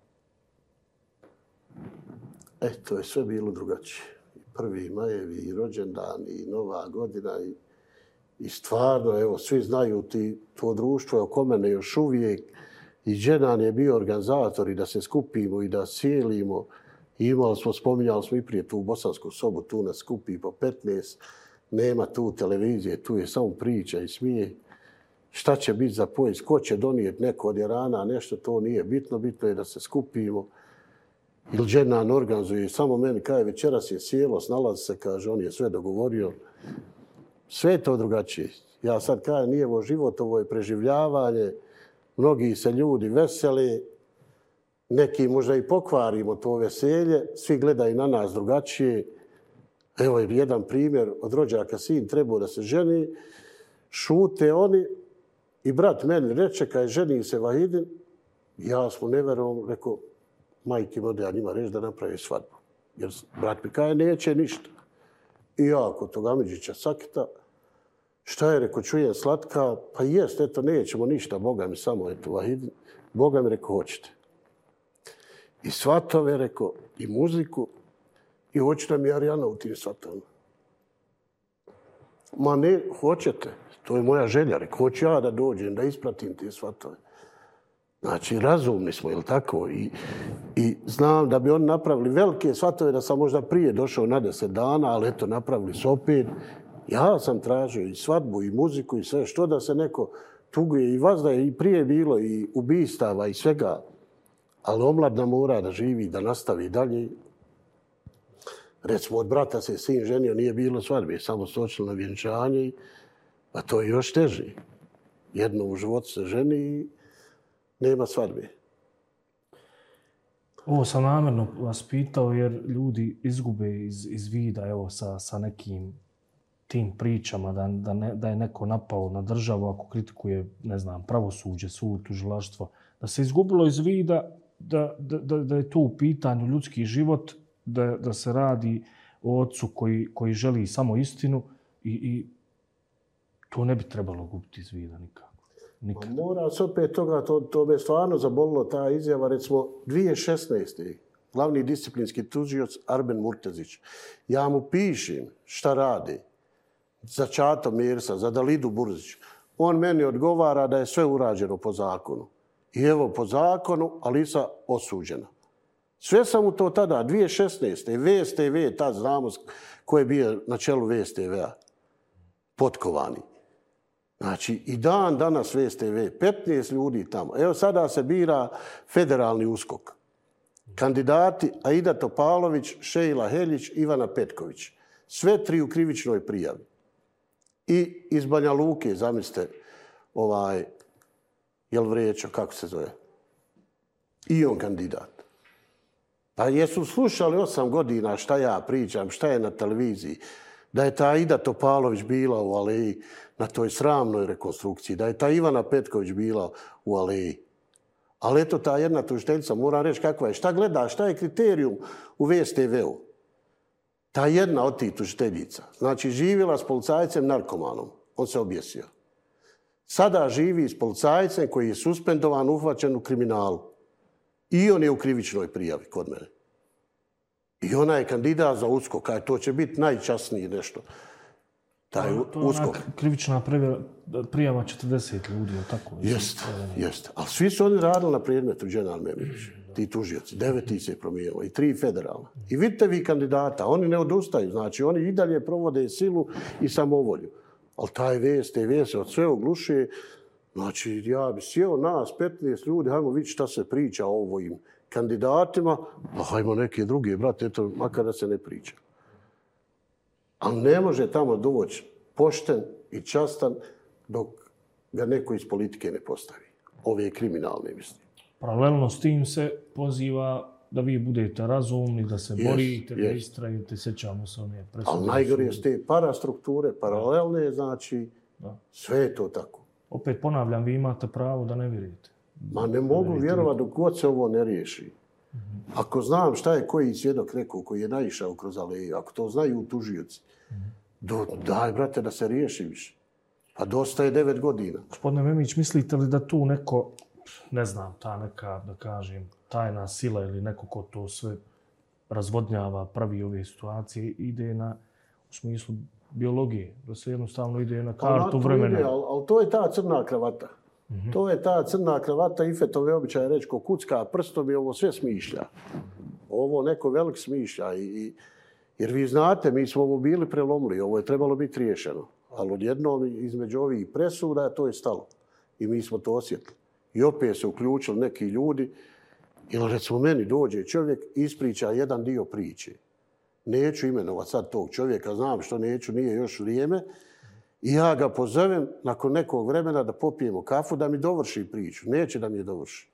To je sve bilo drugačije. 1. majevi, i rođendan, i Nova godina, i stvarno, evo, svi znaju to društvo oko mene još uvijek. I Dženan je bio organizator i da se skupimo i da sjelimo. Spominjali smo i prije tu bosansku sobu, tu nas skupi po 15. Nema tu televizije, tu je samo priča i smijeh. Šta će biti za pojest, ko će donijeti neko od Irana, nešto to nije bitno. Bitno je da se skupimo. Ili Dženan organizuje, samo meni kaže večeras je sjelo, snalazi se, kaže, on je sve dogovorio. Sve je to drugačije. Ja sad kažem, nije ovo život, ovo je preživljavanje. Mnogi se ljudi vesele, neki možda i pokvarimo to veselje, svi gledaju na nas drugačije. Evo je jedan primjer, od rođaka sin trebao da se ženi, šute oni i brat meni reče, kad je ženi se Vahidin, ja s Muneverom rekao, majke mode, ja njima reći da napravi svadbu. Jer brat mi kaže, neće ništa. I ja kod tog Amidžića Sakita, šta je, rekao, čujem slatka, pa jest, eto, nećemo ništa, Boga mi samo, eto, Vahidin. Boga mi, rekao, hoćete. I svatove, rekao, i muziku, i hoćete mi Arijana u tim svatovima. Ma ne, hoćete, to je moja želja, rekao, hoću ja da dođem, da ispratim te svatove. Znači, razumni smo, jel tako? I znam da bi oni napravili velike svatove, da sam možda prije došao na 10 dana, ali eto, napravili su opet. Ja sam tražio i svadbu, i muziku, i sve, što da se neko tuguje. I vazda je i prije bilo, i ubistava, i svega. Ali omladna mora da živi, da nastavi dalje. Recimo, od brata se sin ženio, nije bilo svadbe, samo su očili na vjenčanje, a to je još teže. Jedno u životu se ženi i nema svadbe. Ovo sam namjerno vas pitao jer ljudi izgube iz vida, evo, sa nekim tim pričama da je neko napao na državu ako kritikuje, ne znam, pravosuđe, sud, tužilaštvo, da se izgubilo iz vida da je tu u pitanju ljudski život, da se radi o ocu koji želi samo istinu i to ne bi trebalo gubiti iz vida nikako. Nikad. Mora se opet toga, to me stvarno zabolilo ta izjava, recimo 2016. glavni disciplinski tužioc Arben Murtezić. Ja mu pišem šta radi za Čato Mirsa, za Dalidu Burzić. On meni odgovara da je sve urađeno po zakonu. I evo po zakonu Alisa osuđena. Sve sam mu to tada, 2016. VSTV, tad znamo ko je bio na čelu VSTV-a, Potkovani. Znači, i danas VSTV, 15 ljudi tamo. Evo sada se bira federalni USKOK. Kandidati Aida Topalović, Šejla Heljić, Ivana Petković. Sve tri u krivičnoj prijavi. I iz Banja Luke, zamislite, jel Vrečo, kako se zove? I on kandidat. Pa jesu slušali 8 godina šta ja pričam, šta je na televiziji. da je ta Ida Topalović bila u Aleji na toj sramnoj rekonstrukciji, da je ta Ivana Petković bila u Aleji. Ali eto, ta jedna tužiteljica, moram reći kakva je. Šta gleda, šta je kriterijum u VSTV-u? Ta jedna od tih tužiteljica. Znači, živjela s policajcem narkomanom. On se objesio. Sada živi s policajcem koji je suspendovan, uhvaćen u kriminalu. I on je u krivičnoj prijavi kod mene. I ona je kandidat za USKOK, kaj to će biti najčasniji nešto. Taj USKOK. Krivična prijava 40 ljudi, je tako? Jeste. Ali svi su oni radili na predmetu Dženan Memić. Ti tužioci. 9 se promijenilo i 3 federalna. I vidite vi kandidata, oni ne odustaju. Znači, oni i dalje provode silu i samovolju. Ali taj VSTV se od sve oglušuje. Znači, ja bi sjeo nas, 15 ljudi, hajmo vidjeti šta se priča o ovim kandidatima, pa hajmo neke druge, brate, eto, makar da se ne priča. Ali ne može tamo doći pošten i častan dok ga neko iz politike ne postavi. Ove kriminalne, mislim. Paralelno s tim se poziva da vi budete razumni, da se borite, da istrajete, sjećamo se one presude. Ali najgore su te parastrukture, paralelne, znači, sve je to tako. Opet ponavljam, vi imate pravo da ne vjerujete. Ma ne mogu vjerovati dok god se ovo ne riješi. Ako znam šta je koji svjedok rekao, koji je naišao kroz Aleju, ako to znaju tužioci, daj, brate, da se riješi više. A dosta je 9 godina. Gospodine Memić, mislite li da tu neko, ne znam, ta neka, da kažem, tajna sila ili neko ko to sve razvodnjava, pravi ove situacije, ide u smislu biologije, da se jednostavno ide na kartu vremena? Ali to je ta crna kravata. To je ta crna kravata, Ifetove običaje reći, ko kucka prstom i ovo sve smišlja. Ovo neko velik smišlja. Jer vi znate, mi smo ovo bili prelomili, ovo je trebalo biti riješeno. Ali odjednom između ovih presuda to je stalo. I mi smo to osjetili. I opet se uključili neki ljudi. Ili recimo meni dođe čovjek i ispriča jedan dio priče. Neću imenovati sad tog čovjeka, znam što neću, nije još vrijeme. I ja ga pozovem nakon nekog vremena da popijemo kafu, da mi dovrši priču. Neće da mi je dovrši.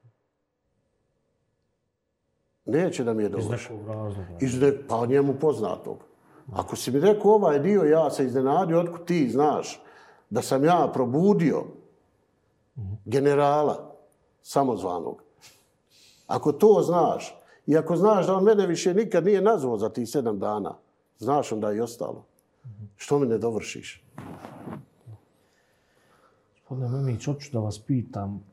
Neće da mi je dovrši. Iz nekog razloga. Pa njemu poznatog. Ako si mi rekao ovaj dio, ja se iznenadio, otkud ti znaš da sam ja probudio generala samozvanog. Ako to znaš, i ako znaš da on mene više nikad nije nazvao za tih 7 dana, znaš onda i ostalo. Što mi ne dovršiš? Gospodine Memić, hoću da vas pitam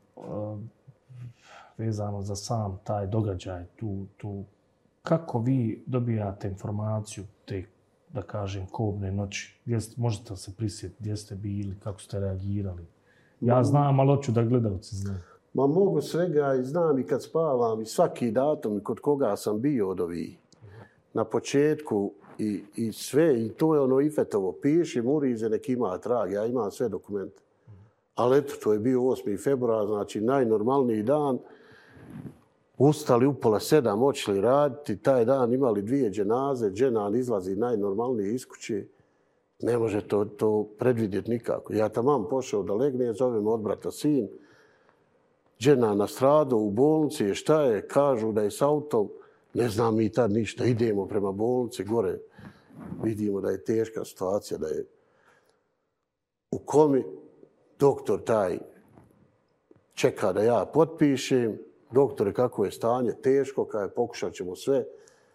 vezano za sam taj događaj tu. Kako vi dobijate informaciju te, da kažem, kobne noći? Možete li se prisjetiti gdje ste bili, kako ste reagirali? Ja znam, ali hoću da gledalci znaju. Ma mogu svega i znam i kad spavam i svaki datum i kod koga sam bio od ovih. Na početku i sve, i to je ono Ifetovo, piši, Murize, nek ima trag, ja imam sve dokumente. Ali eto, to je bio 8. februar, znači najnormalniji dan. Ustali u pola 7, očeli raditi, taj dan imali 2 dženaze, dženan izlazi najnormalnije iz kuće. Ne može to predvidjeti nikako. Ja tamam pošao da legne, zovem od brata sin, dženan nastradao u bolnici, šta je, kažu da je s autom. Ne znam mi tad ništa, idemo prema bolnici gore, vidimo da je teška situacija, da je u komi. Doktor taj čeka da ja potpišem. Doktore, kako je stanje? Teško, kada je pokušat ćemo sve.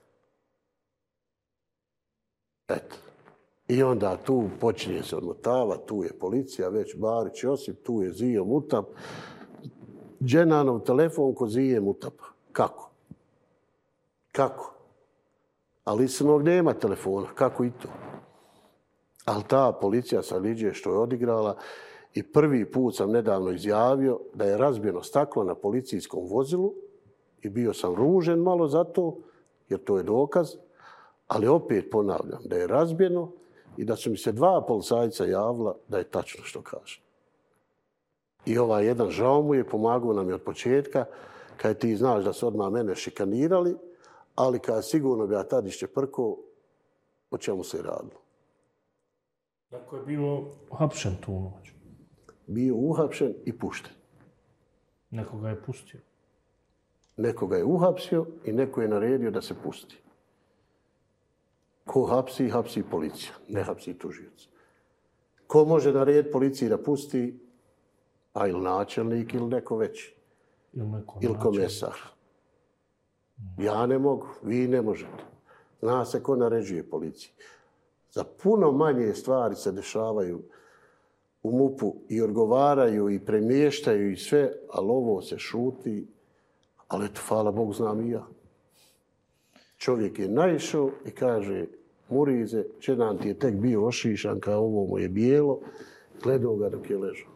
Eto. I onda tu počinje se odmotavati, tu je policija, već Barić Josip, tu je Zio Mutap. Dženanov telefon ko Zije Mutapa. Kako? Kako? Ali Isinog nema telefona. Kako i to? Ali ta policija sa Liđe što je odigrala i prvi put sam nedavno izjavio da je razbijeno staklo na policijskom vozilu i bio sam ružen malo za to, jer to je dokaz, ali opet ponavljam da je razbijeno i da su mi se 2 policajca javila da je tačno što kaže. I ovaj jedan žao mu je, pomagao nam je od početka, kad ti znaš da su odmah mene šikanirali, ali kad sigurno bi ja tad iščeprkao, o čemu se je radilo. Tako je bio uhapšen tu noć? Bio uhapšen i pušten. Nekoga je pustio? Nekoga je uhapsio i neko je naredio da se pusti. Ko hapsi, hapsi policija, ne hapsi tužioc. Ko može narediti policiji da pusti, pa ili načelnik ili neko veći. Ili komesar. Ja ne mogu, vi ne možete. Zna se ko naređuje policiji. Za puno manje stvari se dešavaju u MUP-u i odgovaraju i premještaju i sve, ali ovo se šuti. Ali eto, hvala Bogu, znam i ja. Čovjek je naišao i kaže, Murize, Čedan ti je tek bio ošišan, kao ovo mu je bijelo, gledao ga dok je ležao.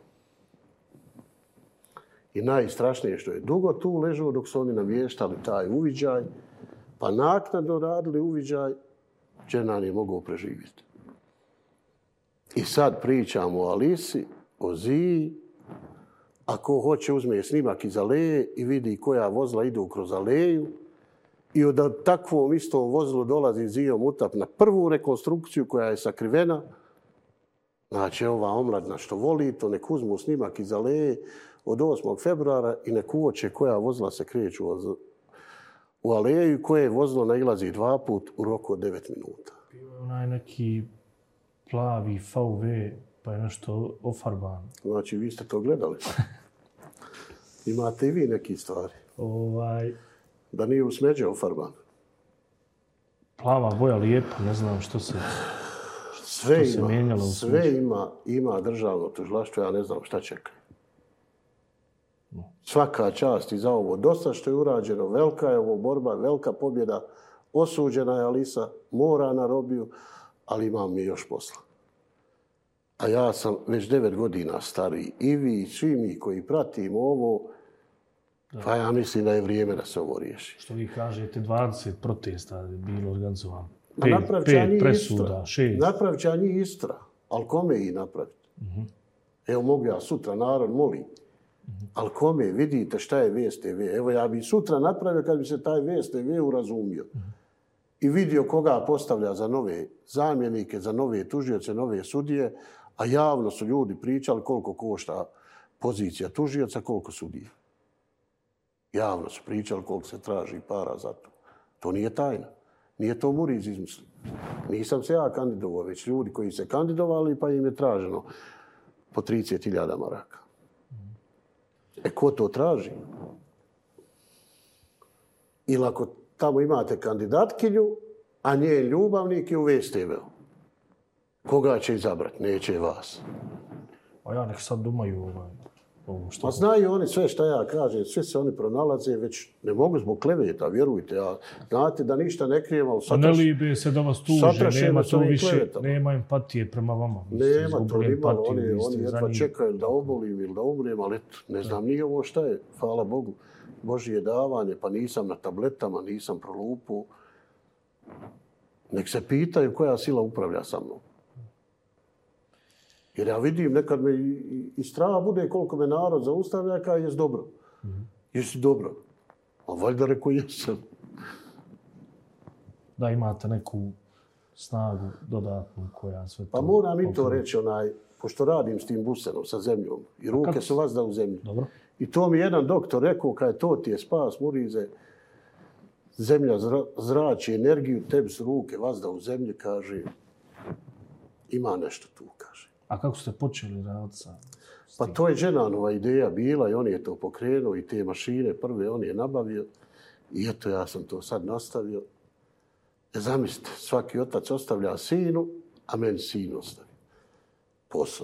I najstrašnije što je dugo tu ležao dok su oni namještali taj uviđaj, pa naknadno radili uviđaj, Čedan je mogao preživjeti. I sad pričamo o Alisi, o Ziji, ako hoće uzme snimak iz aleje i vidi koja vozila idu kroz aleju i od takvom istom vozilu dolazi Zijom Utap na prvu rekonstrukciju koja je sakrivena. Znači, ova omladna što voli, to nek uzmu snimak iz aleje od 8. februara i nek uoče koja vozila se kreću u aleju i koje vozilo nailazi 2 puta u roku od 9 minuta. Bio je onaj neki plavi VW, pa je nešto ofarban. Znači, vi ste to gledali. Imate i vi neki stvari. Da nije u smeđe ofarban. Plava boja lijepa, ne znam što se mijenjalo u smeđe. Sve ima državno tužilaštvo, ja ne znam šta čeka. Svaka čast i za ovo. Dosta što je urađeno, velika je ovo borba, velika pobjeda. Osuđena je Alisa, mora na robiju, ali imam mi još posla. A ja sam već 9 godina stariji. I vi, svi mi koji pratimo ovo, pa ja mislim da je vrijeme da se ovo riješi. Što vi kažete, 20 protesta je bilo organizovano. 5 presuda, 6. Napravit će njih Istra, ali kome ih napraviti? Evo mogu ja sutra, narod moli. Ali kome? Vidite šta je Vijest TV. Evo ja bi sutra napravio kad bi se taj Vijest TV urazumio. I vidio koga postavlja za nove zamjenike, za nove tužioce, nove sudije, a javno su ljudi pričali koliko košta pozicija tužioca, koliko sudije. Javno su pričali koliko se traži para za to. To nije tajna. Nije to Muriz izmislio. Nisam se ja kandidovao, već ljudi koji se kandidovali pa im je traženo po 30.000 maraka. Ko to traži? Ili ako tamo imate kandidatkinju, a njen ljubavnik je u VSTV-u. Koga će izabrati? Neće vas. A ja nek sad dumaju ovo što... Ma znaju oni sve što ja kažem, sve se oni pronalaze, već ne mogu zbog kleveta, vjerujte. Znate da ništa ne krijem, ali ne libe se da vas tuže, nema to više, nema empatije prema vama. Nema to nimalo, oni jedva čekaju da obolim ili da umrem, ali eto, ne znam nije ovo šta je, hvala Bogu. Božje davanje, pa nisam na tabletama, nisam prolupu. Nek se pitaju koja sila upravlja sa mnom. Jer ja vidim, nekad me i strah bude koliko me narod zaustavlja, kada jesi dobro. Jesi dobro. A valjda rekao jesam. Da imate neku snagu dodatnu koja sve to... Pa moram i to reći, pošto radim s tim busenom, sa zemljom, i ruke su vazda u zemlji. Dobro. I to mi jedan doktor rekao, kada to ti je spas, Murize, zemlja zrači energiju, tebi su ruke vazda u zemlji, kaže, ima nešto tu, kaže. A kako ste počeli raditi sa... Pa to je Dženanova ideja bila i on je to pokrenuo i te mašine prve on je nabavio i eto ja sam to sad nastavio. Zamislite, svaki otac ostavlja sinu, a meni sin ostavi posao.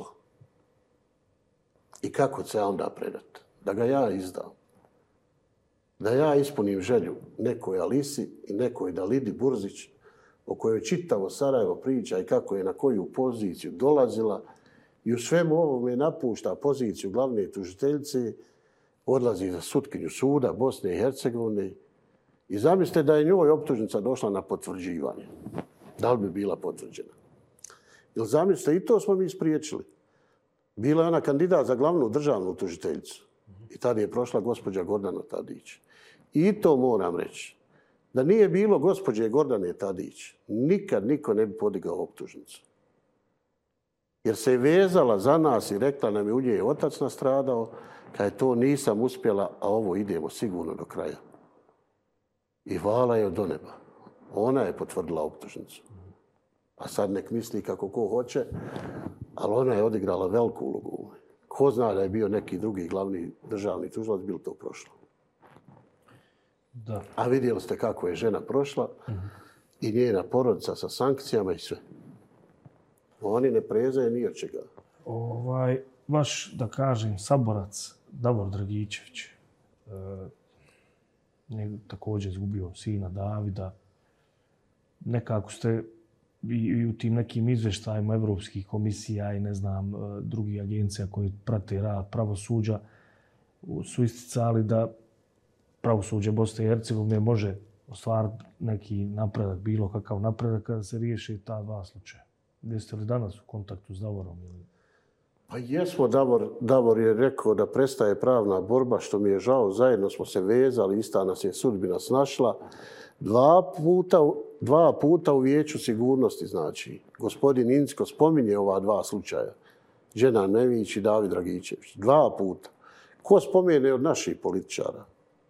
I kako se onda predati? Da ga ja izdam. Da ja ispunim želju nekoj Alisi i nekoj Dalidi Burzić, o kojoj čitavo Sarajevo priča i kako je na koju poziciju dolazila i u svemu ovome napušta poziciju glavne tužiteljice, odlazi za sutkinju suda Bosne i Hercegovine i zamislite da je njoj optužnica došla na potvrđivanje. Da li bi bila potvrđena? Ili zamislite, i to smo mi spriječili. Bila je ona kandidat za glavnu državnu tužiteljicu i tada je prošla gospođa Gordana Tadić. I to moram reći. Da nije bilo gospođe Gordane Tadić, nikad niko ne bi podigao optužnicu. Jer se je vezala za nas i rekla nam je u nje otac nastradao, kada je to nisam uspjela, a ovo idemo sigurno do kraja. I hvala je do neba. Ona je potvrdila optužnicu. A sad nek misli kako ko hoće, ali ona je odigrala veliku ulogu. Ko zna da je bio neki drugi glavni državni tužilac, bilo to prošlo. Da. A vidjeli ste kako je žena prošla i njena porodica sa sankcijama i sve. Oni ne prezaju ni od čega. Vaš, da kažem, saborac Davor Dragičević je također izgubio sina Davida. Nekako ste i u tim nekim izvještajima evropskih komisija i ne znam, drugih agencija koji prate rad pravosuđa su isticali da pravosuđe Bosne i Hercegovine može ostvariti neki napredak, bilo kakav napredak kada se riješi ta dva slučaja. Jeste li danas u kontaktu s Davorom? Pa jesmo, Davor je rekao da prestaje pravna borba, što mi je žao, zajedno smo se vezali, ista nas je sudbina snašla. Dva puta u Vijeću sigurnosti, znači, gospodin Incko spominje ova dva slučaja. Dženan Nević i David Dragičević. 2 puta. Ko spomene od naših političara?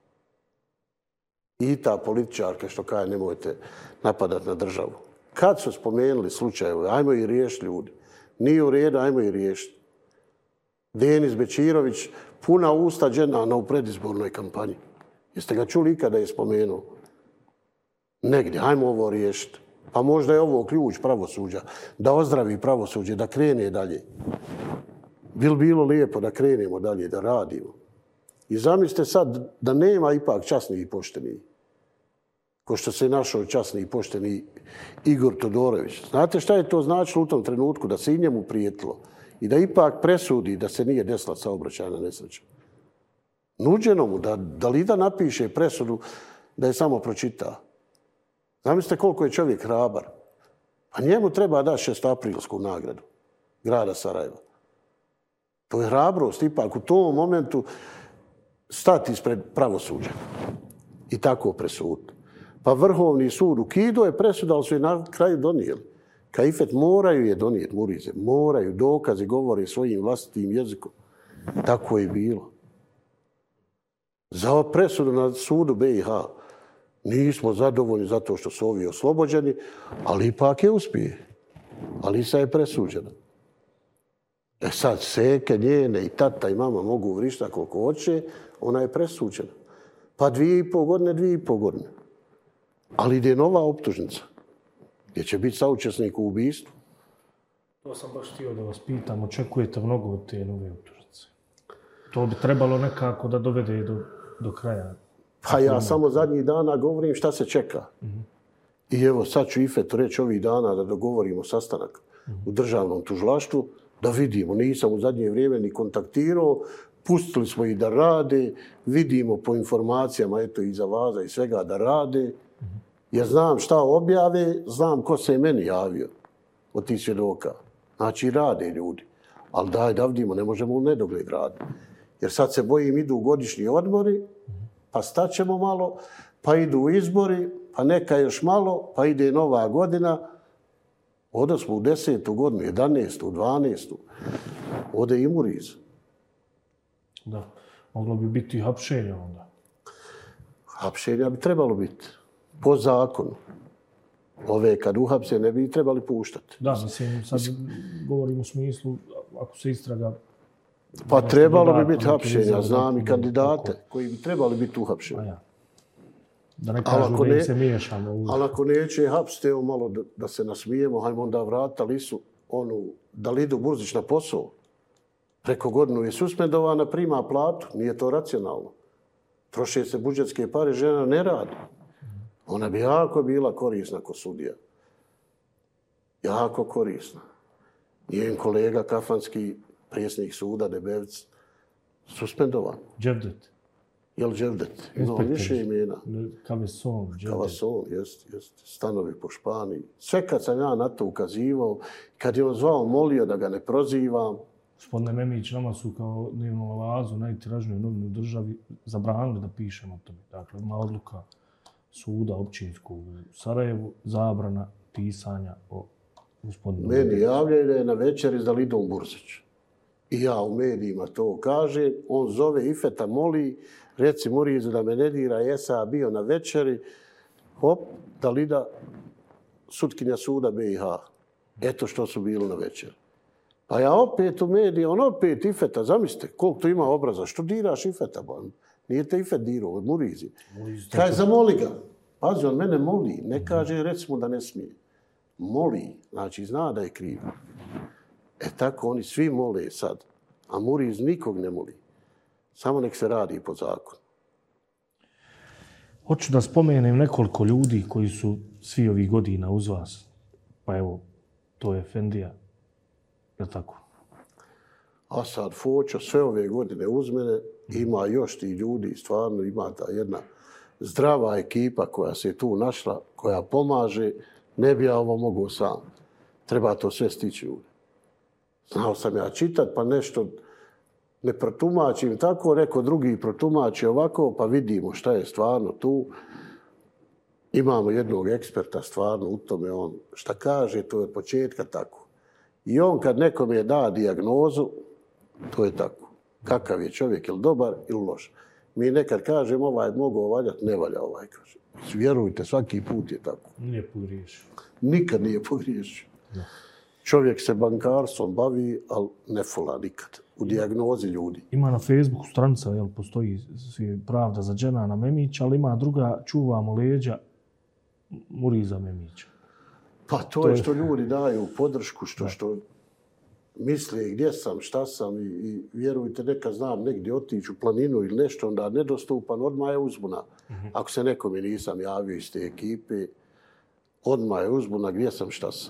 I ta političarka što kaže nemojte napadati na državu. Kad su spomenuli slučajeve, ajmo ih riješiti ljudi. Nije u redu, ajmo ih riješiti. Denis Bečirović, puna usta Dženana u predizbornoj kampanji. Jeste ga čuli ikada je spomenuo? Negdje, ajmo ovo riješiti. Pa možda je ovo ključ pravosuđa, da ozdravi pravosuđe, da krene dalje. Bilo lijepo da krenemo dalje, da radimo. I zamislite sad da nema ipak časnih i poštenih. Ko što se našao časni i pošteni Igor Todorović. Znate šta je to značilo u tom trenutku? Da se i njemu prijetilo. I da ipak presudi da se nije desila saobraćajna nesreća. Nuđeno mu da Lida napiše presudu da je samo pročita. Zamislite koliko je čovjek hrabar. A njemu treba dati 6. aprilsku nagradu grada Sarajeva. To je hrabrost ipak u tom momentu stati ispred pravosuđa i tako presuditi. Pa Vrhovni sud ukidao je presudu, ali su je na kraju donijeli. Kaifet moraju je donijeti, Murize, moraju, dokazi govore svojim vlastitim jezikom. Tako je bilo. Za presudu na sudu BiH nismo zadovoljni zato što su ovi oslobođeni, ali ipak je uspije. Alisa je presuđena. Sad seke, njene i tata i mama mogu vrišta koliko hoće, ona je presuđena. Pa 2,5 godine. Ali ide nova optužnica, gdje će biti saučesnik u ubistvu. To sam baš htio da vas pitam, očekujete mnogo od te nove optužnice? To bi trebalo nekako da dovede do kraja. Pa ja samo zadnjih dana govorim šta se čeka. I evo sad ću Ifetu reći ovih dana da dogovorimo sastanak u državnom tužilaštvu, da vidimo. Nisam u zadnje vrijeme ni kontaktirao, pustili smo ih da rade, vidimo po informacijama, eto i za vaza i svega da rade. Jer znam šta objave, znam ko se je meni javio od tih svjedoka. Znači rade ljudi. Ali daj da vidimo, ne možemo u nedogled raditi. Jer sad se bojim idu godišnji odmori, pa staćemo malo, pa idu izbori, pa neka još malo, pa ide nova godina. Odo smo u 10. godinu, 11. 12. Ode i Muriz. Da, moglo bi biti hapšenja onda. Hapšenja bi trebalo biti. Po zakonu. Ove kad uhapse ne bi trebali puštati. Da, mislim, sad govorim u smislu, ako se istraga... Pa trebalo bi biti hapšenja, znam i kandidate koji bi trebali biti uhapšeni. Da ne kažu da im se miješamo. Ali ako neće hapsite, evo malo da se nasmijemo, hajmo onda vrata Lisu, da Lidu Burzić na posao. Preko godinu je suspendovana, prima platu, nije to racionalno. Troše se budžetske pare, žena ne radi. Ona bi jako bila korisna ko sudija. Jako korisna. Njen kolega kafanski predsjednik suda, Debevc, suspendovan. Dževdet. Jel Dževdet? Imao više imena. Kavason, Dževdet. Kavason, jest. Stanovi po Španiji. Sve kad sam ja na to ukazivao, kad je on zvao, molio da ga ne prozivam. Gospodine Memić, nama su kao dnevnu lazu, najtiražniju novinu u državi, zabranili da pišemo o tome. Dakle, ima odluka suda općinskog u Sarajevu, zabrana pisanja o gospodinu. Meni javljaju da je na večeri za Lidom Burzić. I ja u medijima to kažem, on zove Ifeta, moli, reci Murizu da me ne dira, jesa bio na večeri, hop, da Lida, sutkinja suda BiH. Eto što su bili na večer. Pa ja opet u mediji, on opet Ifeta, zamislite koliko to ima obraza. Što diraš Ifeta? Nije te Ifet dirao, od Murizi. Kaj zamoli ga. Pazi, on mene moli. Ne kaže, recimo da ne smije. Moli. Znači, zna da je kriv. Tako oni svi mole sad. A Muriz nikog ne moli. Samo nek se radi po zakonu. Hoću da spomenem nekoliko ljudi koji su svi ovih godina uz vas. Pa evo, to je Efendija. Je li tako? Asad Fočo, sve ove godine uz mene, ima još ti ljudi, stvarno ima ta jedna zdrava ekipa koja se tu našla, koja pomaže, ne bi ja ovo mogao sam. Treba to sve stići ovdje. Znao sam ja čitat, pa nešto ne protumačim tako, neko drugi protumači ovako, pa vidimo šta je stvarno tu. Imamo jednog eksperta stvarno u tome, on šta kaže, to je od početka tako. I on kad nekom je da dijagnozu, to je tako. Kakav je čovjek, ili dobar ili loš. Mi nekad kažemo ovaj mogao valjati, ne valja ovaj, kaže. Vjerujte, svaki put je tako. Nije pogriješio. Nikad nije pogriješio. Da. Čovjek se bankarstvom bavi, ali ne fula nikad. U dijagnozi ljudi. Ima na Facebooku stranica, jel, postoji Pravda za Dženana Memića, ali ima druga, Čuvamo leđa Muriza Memića. Pa to je što ljudi daju podršku, što misle gdje sam, šta sam i vjerujte, nekad znam negdje otići u planinu ili nešto, onda nedostupan, odmah je uzbuna. Ako se nekome nisam javio iz te ekipe, odmah je uzbuna gdje sam, šta sam.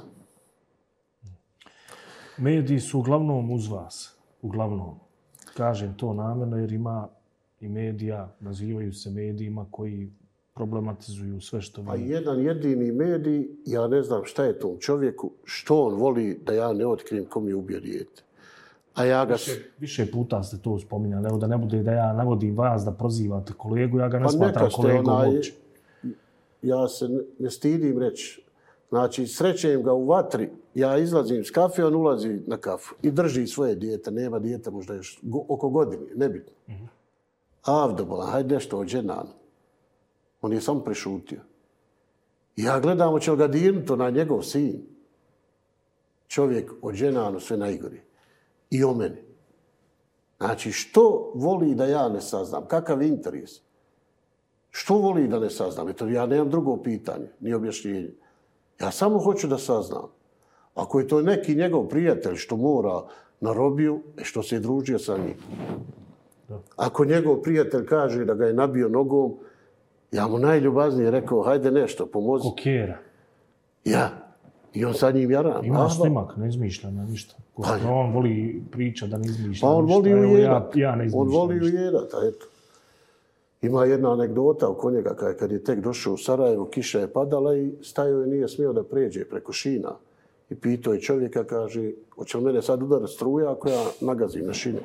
Mediji su uglavnom uz vas. Uglavnom. Kažem to namjerno jer ima i medija, nazivaju se medijima koji problematizuju sve što... Pa jedan jedini medij, ja ne znam šta je tom čovjeku, što on voli da ja ne otkrijem kom je ubio dijete. A ja ga... Više puta ste to spominjali, evo da ne bude da ja navodim vas da prozivate kolegu, ja ga ne smatram kolegom uopće. Ja se ne stidim reći. Znači, srećem ga u vatri, ja izlazim s kafe, on ulazi na kafu i drži svoje dijete, nema dijete možda još oko godine, nebitno. Avdobola, hajde nešto od Dženana. On je samo prešutio. Ja gledam, hoće li ga dirnuti na njegov sin. Čovjek od Dženanu sve najgori. I o meni. Znači, što voli da ja ne saznam? Kakav interes? Što voli da ne saznam? Eto, ja nemam drugo pitanje, ni objašnjenje. Ja samo hoću da saznam. Ako je to neki njegov prijatelj što mora na robiju, što se je družio sa njim. Ako njegov prijatelj kaže da ga je nabio nogom, ja mu najljubaznije rekao, hajde nešto, pomozi. Kokera. Ja. I on sa njim jaram. Ima snimak, ne izmišlja na ništa. On voli priča da ne izmišlja ništa. Pa on voli ujedat. Ja ne izmišljam ništa. On voli ujedat, a eto. Ima jedna anegdota oko njega, kad je tek došao u Sarajevo, kiša je padala i stajao je nije smio da pređe preko šina. I pitao je čovjeka, kaže, hoće li mene sad udarati struja ako ja nagazim na šine?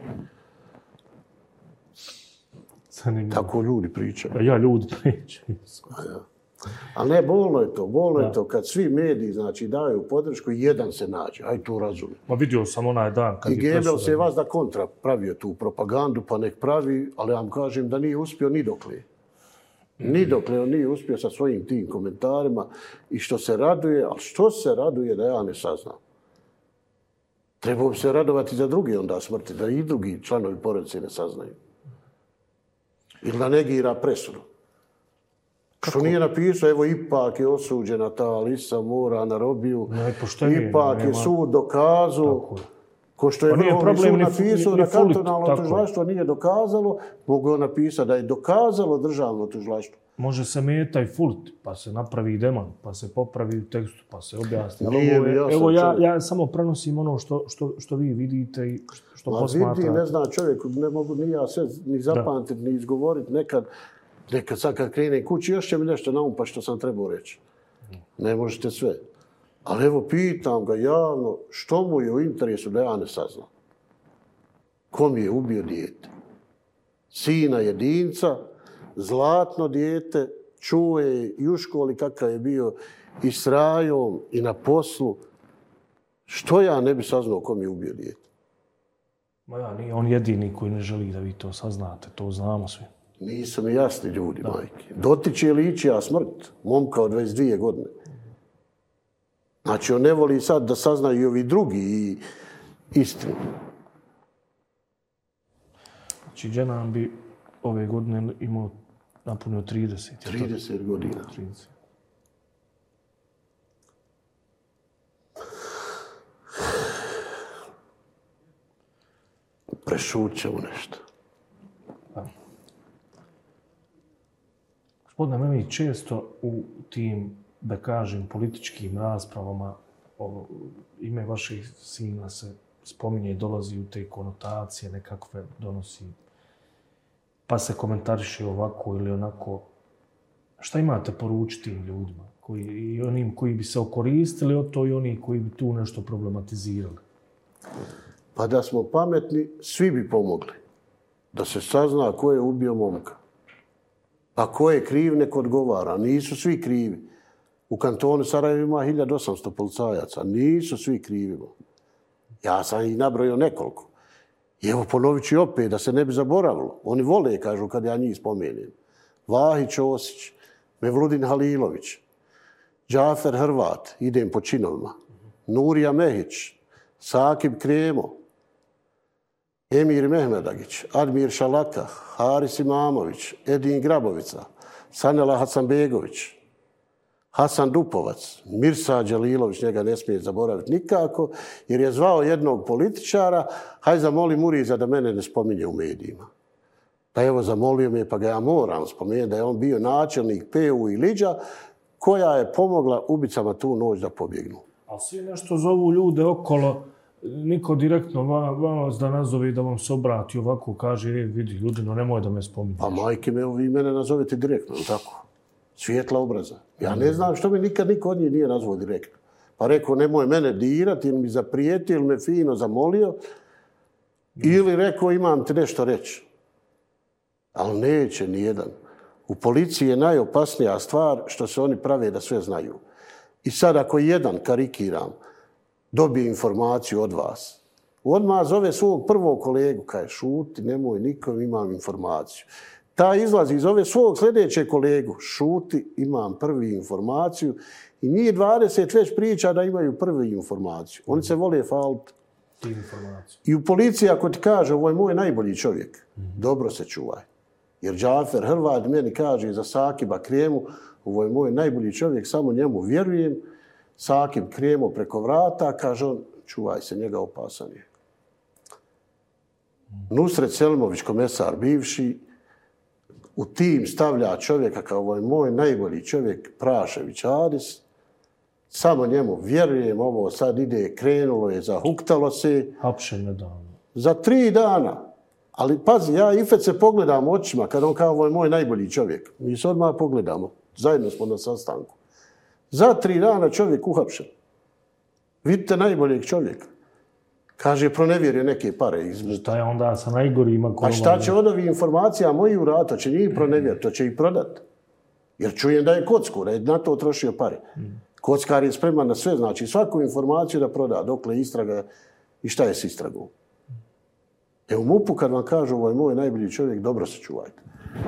Zanimljivo. Tako ljudi pričaju. Ja ljudi pričaju. Ali ne, bolno je to kad svi mediji znači, daju podršku i jedan se nađe. Aj to razumijem. Ma vidio sam onaj dan kad je Gebel se vas da kontra pravio tu propagandu, pa nek pravi, ali ja vam kažem da nije uspio ni dokle. Ni dokle on nije uspio sa svojim tim komentarima i što se raduje, ali što se raduje da ja ne saznam. Trebao bi se radovati za druge onda smrti, da i drugi članovi porodice ne saznaju. Ili da negira presudu. Što nije napisao, evo ipak je osuđena ta Alisa Mora na robiju, ipak je sud dokazao, ko što je Vrhovni sud napisao da kantonalno tužilaštvo nije dokazalo, mogu napisati da je dokazalo državno tužilaštvo. Može se meta i fult, pa se napravi demon, pa se popravi u tekstu, pa se objasni. Evo ja samo prenosim ono što vi vidite i što posmatrate. Vidi, ne zna čovjek, ne mogu ni ja sve ni zapamtiti, ni izgovoriti nekad. Nekad sad kad krene kući, još će mi nešto naumpa što sam trebao reći. Ne možete sve. Ali evo, pitam ga javno što mu je u interesu da ja ne saznam. Ko mi je ubio dijete? Sina jedinca, zlatno dijete, čuje i u školi kakav je bio i s rajom i na poslu. Što ja ne bi saznao ko mi je ubio dijete? Ma ja, nije on jedini koji ne želi da vi to saznate, to znamo svi. Nisu mi jasni ljudi, majke. Dotiče li ići ja smrt? Momka od 22 godine. Znači, on ne voli sad da saznaju i ovi drugi i istinu. Znači, Dženan bi ove godine imao napunio 30. 30 godina. 30. Prešut ćemo nešto. Gospodine Memić, često u tim, da kažem, političkim raspravama ime vašeg sina se spominje i dolazi u te konotacije, nekakve donosi, pa se komentariše ovako ili onako. Šta imate poručiti tim ljudima? I onim koji bi se okoristili od to i oni koji bi tu nešto problematizirali? Pa da smo pametni, svi bi pomogli. Da se sazna ko je ubio momka. A ko je kriv, nek odgovara. Nisu svi krivi. U kantonu Sarajevo ima 1800 policajaca. Nisu svi krivi. Ja sam ih nabrojio nekoliko. I evo ponovit ću opet, da se ne bi zaboravilo. Oni vole, kažu, kad ja njih spomenem. Vahić Osić, Mevludin Halilović, Džafer Hrvat, idem po činovima, Nurija Mehić, Sakib Kremo, Emir Mehmedagić, Admir Šalaka, Haris Imamović, Edin Grabovica, Sanela Hasanbegović, Hasan Dupovac, Mirsa Đalilović, njega ne smije zaboraviti nikako, jer je zvao jednog političara, haj zamoli Muriza da mene ne spominje u medijima. Pa evo, zamolio me, pa ga ja moram spomenuti da je on bio načelnik PU i Liđa, koja je pomogla ubicama tu noć da pobjegnu. A svi nešto zovu ljude okolo, niko direktno vas da nazove i da vam se obrati ovako, kaže, vidi, ljudino, nemoj da me spominješ. Pa majke me, vi mene nazovete direktno, tako? Svijetla obraza. Ja ne znam što mi nikad niko od njih nije nazvao direktno. Pa rekao, nemoj mene dirati, ili mi zaprijetio, ili me fino zamolio, ili rekao, imam ti nešto reći. Ali neće nijedan. U policiji je najopasnija stvar što se oni prave da sve znaju. I sad ako jedan, karikiram, dobije informaciju od vas, odmah zove svog prvog kolegu, kaže, šuti, nemoj nikom, imam informaciju. Ta izlazi, zove svog sljedećeg kolegu, šuti, imam prvi informaciju. I njih 20 već priča da imaju prvi informaciju. Oni se vole faliti. I u policiji ako ti kaže, ovo je moj najbolji čovjek, dobro se čuvaj. Jer Džafer Hrvat meni kaže za Sakiba Kremu, ovo je moj najbolji čovjek, samo njemu vjerujem. Sakib Kremo preko vrata, kaže on, čuvaj se, njega opasan je. Nusret Selmović, komesar bivši, u tim stavlja čovjeka kao ovo je moj najbolji čovjek, Prašević Adis. Samo njemu vjerujem, ovo sad ide, krenulo je, zahuktalo se. Hapšen nedavno. Za 3 dana. Ali pazi, ja i Ifet se pogledam očima kad on kao ovo je moj najbolji čovjek. Mi se odmah pogledamo. Zajedno smo na sastanku. Za 3 dana čovjek uhapšen. Vidite najboljeg čovjeka. Kaže, pronevjerio neke pare između. Šta je onda sa najgorima? A šta će od ovih informacija moji urati? To će njih pronevjeriti, to će ih prodati. Jer čujem da je kocku, da je na to trošio pare. Kockar je spreman na sve, znači svaku informaciju da proda, dokle istraga i šta je s istragom. U MUP-u kad vam kažu ovo je moj najbolji čovjek, dobro se čuvajte.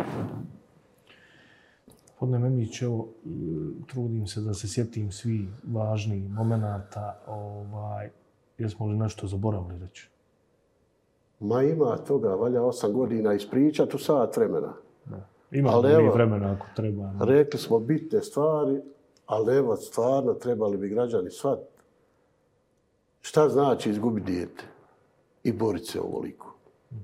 Gospodine Memić, evo, trudim se da se sjetim svi važnih momenata. Jesmo li nešto zaboravili reći? Ma ima toga, valja 8 godina ispričati u sat vremena. Imamo li vremena ako treba? Rekli smo bitne stvari, ali evo stvarno trebali bi građani shvatiti šta znači izgubiti dijete i boriti se ovoliko.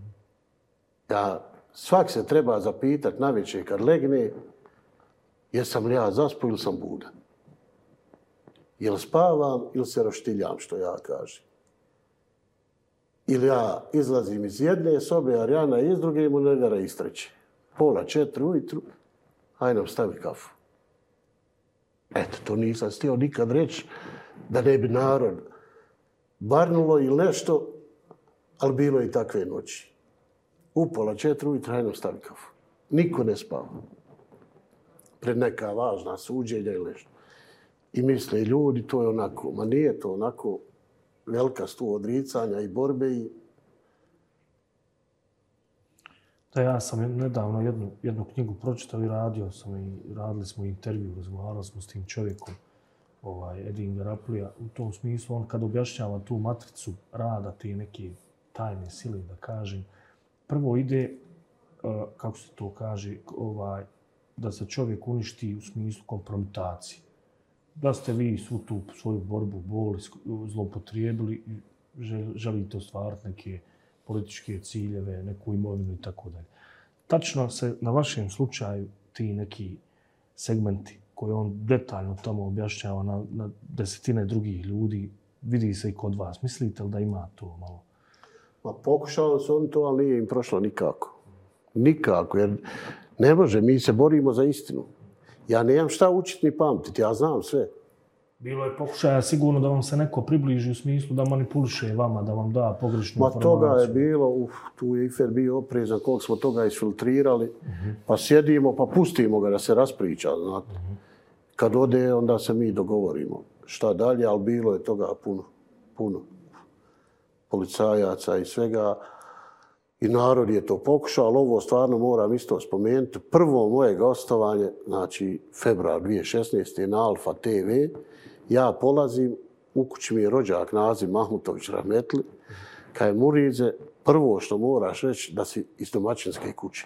Svak se treba zapitati navečer kad legne, jesam li ja zaspao ili sam budan. Jel spavam ili se roštiljam, što ja kažem. Ili ja izlazim iz jedne sobe, a Arjana iz druge mu ne vera iz treće. 3:30 ujutru, haj nam stavi kafu. Eto, to nisam stio nikad reći da ne bi narod barnulo ili nešto, ali bilo je i takve noći. U 3:30 ujutru, haj nam stavi kafu. Niko ne spava. Pred neka važna suđenja ili nešto. I misle ljudi, to je onako, ma nije to onako, velika stu odricanja i borbe i... Da, ja sam nedavno jednu knjigu pročitao i radili smo intervju, razgovarali smo s tim čovjekom. Edin Garaplija. U tom smislu, on kad objašnjava tu matricu rada, te neke tajne sile, da kažem, prvo ide, kako se to kaže, da se čovjek uništi u smislu kompromitacije. Da ste vi svu tu svoju borbu, bol, zloupotrijebili i želite ostvariti neke političke ciljeve, neku imovinu i tako dalje. Tačno se na vašem slučaju ti neki segmenti koje on detaljno tamo objašnjava na desetine drugih ljudi, vidi se i kod vas. Mislite li da ima to malo? Ma pokušali su oni to, ali nije im prošlo nikako. Nikako, jer ne može, mi se borimo za istinu. Ja nemam šta učiti ni pamtiti, ja znam sve. Bilo je pokušaja sigurno da vam se neko približi u smislu da manipuliše vama, da vam da pogrešnu informaciju. Toga je bilo, tu je Ifer bio oprezan, koliko smo toga isfiltrirali, pa sjedimo, pa pustimo ga da se raspriča, znate. Kad ode, onda se mi dogovorimo šta dalje, ali bilo je toga puno policajaca i svega. I narod je to pokušao, ali ovo stvarno moram isto spomenuti. Prvo moje gostovanje, znači februar 2016. na Alfa TV, ja polazim, u kući mi je rođak Nazim Mahmutović Rahmetli, kaže Murize, prvo što moraš reći da si iz domaćinske kuće.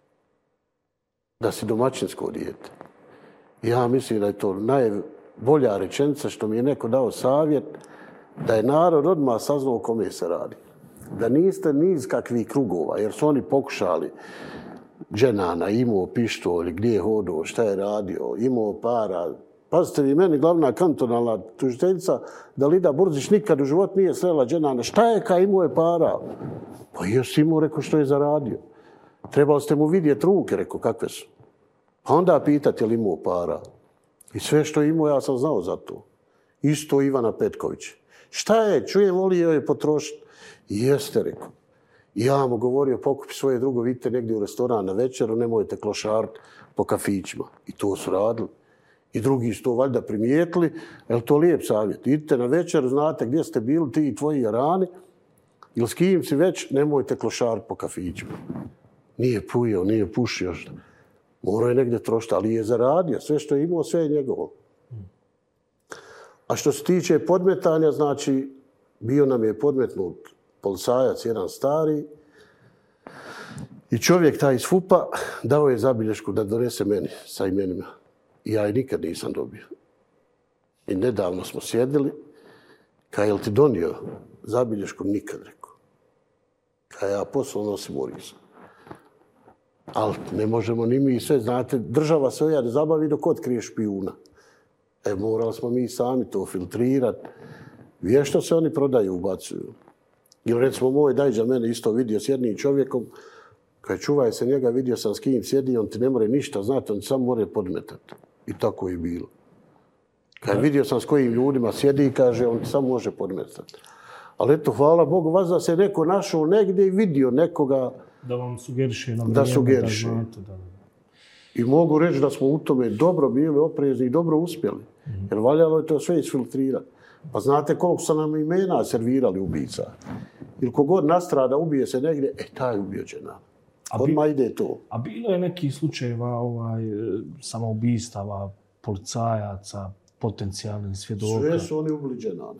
Da si domaćinsko dijete. Ja mislim da je to najbolja rečenica što mi je neko dao savjet, da je narod odmah saznao o kome se radi. Da niste niz kakvih krugova, jer su oni pokušali Dženana, imao pištolj, gdje je hodao, šta je radio, imao para. Pazite vi, meni glavna kantonalna tužiteljica Dalida Burzić nikad u životu nije srela Dženana. Šta je kad imao je para? Pa još imao, rekao, što je zaradio. Trebali ste mu vidjeti ruke, rekao, kakve su. Pa onda pitati je li imao para. I sve što je imao, ja sam znao za to. Isto Ivana Petković. Šta je, čujem, volio je potrošiti. Jeste, rekao. I ja mu govorio, pokupi svoje drugo, vidite negdje u restoran na večeru, nemojte klošariti po kafićima. I to su radili. I drugi su to valjda primijetili. Je to lijep savjet? Idite na večer, znate gdje ste bili, ti i tvoji jarani, ili s kim si već, nemojte klošariti po kafićima. Nije pujeo, nije pušio. Morao je negdje trošiti, ali je zaradio. Sve što je imao, sve je njegovo. A što se tiče podmetanja, znači, bio nam je podmetnut policajac, jedan stari, i čovjek taj iz FUP-a dao je zabilješku da donese meni sa imenima. I ja je nikad nisam dobio. I nedavno smo sjedili, kaj jel ti donio zabilješku? Nikad, rekao. Kaj ja posao nosim Urisa. Ali ne možemo ni mi sve, znate, država se ojade zabavi dok otkrije špijuna. Morali smo mi sami to filtrirati. Vješto se oni prodaju, ubacuju. Ili recimo moj dajđa mene isto vidio s jednim čovjekom, kad čuvaj se njega, vidio sam s kim sjedi, on ti ne more ništa znati, on ti samo more podmetati. I tako je bilo. Kad vidio sam s kojim ljudima sjedi i kaže, on ti samo može podmetati. Ali eto, hvala Bogu, vas da se neko našao negdje i vidio nekoga da vam sugeriše. Da sugeriše. I mogu reći da smo u tome dobro bili oprezni i dobro uspjeli. Jer valjalo je to sve isfiltrirati. Pa znate koliko su nam imena servirali ubica. Ili kogod nastrada, ubije se negdje, taj je ubio Dženana. Odmah ide to. A bilo je neki slučajeva samoubistava, policajaca, potencijalnih svjedoka? Sve su oni ubili Dženana.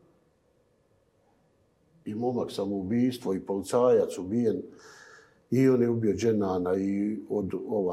I momak samoubistvo, i policajac ubijen. I on je ubio Dženana i od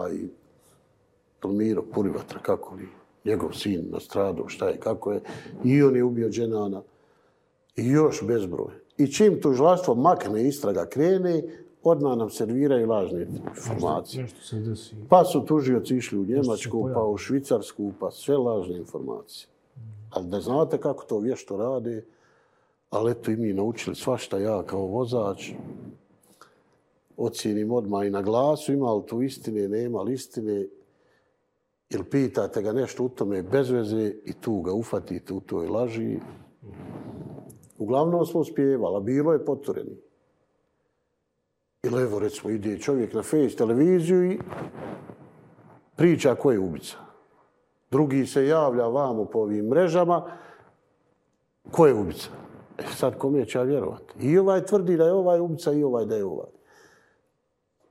Miro Purivatra, kako li, njegov sin nastradao, šta je, kako je. I on je ubio Dženana. I još bezbroj. I čim tužilaštvo makne, istraga krene, odmah nam serviraju lažne informacije. Nešto se desi. Pa su tužioci išli u Njemačku, pa u Švicarsku, pa sve lažne informacije. Ali da znate kako to vješto rade, ali eto i mi naučili svašta, ja kao vozač, ocijenim odmah i na glasu, ima li tu istine, nema li istine, ili pitate ga nešto u tome bez veze i tu ga ufatite u toj laži. Uglavnom smo uspjevali, a bilo je potvoreni. Ili evo, recimo, ide čovjek na Face televiziju i priča ko je ubica. Drugi se javlja vamo po ovim mrežama, ko je ubica. Sad kome će ja vjerovati? I ovaj tvrdi da je ovaj ubica i ovaj da je ovaj.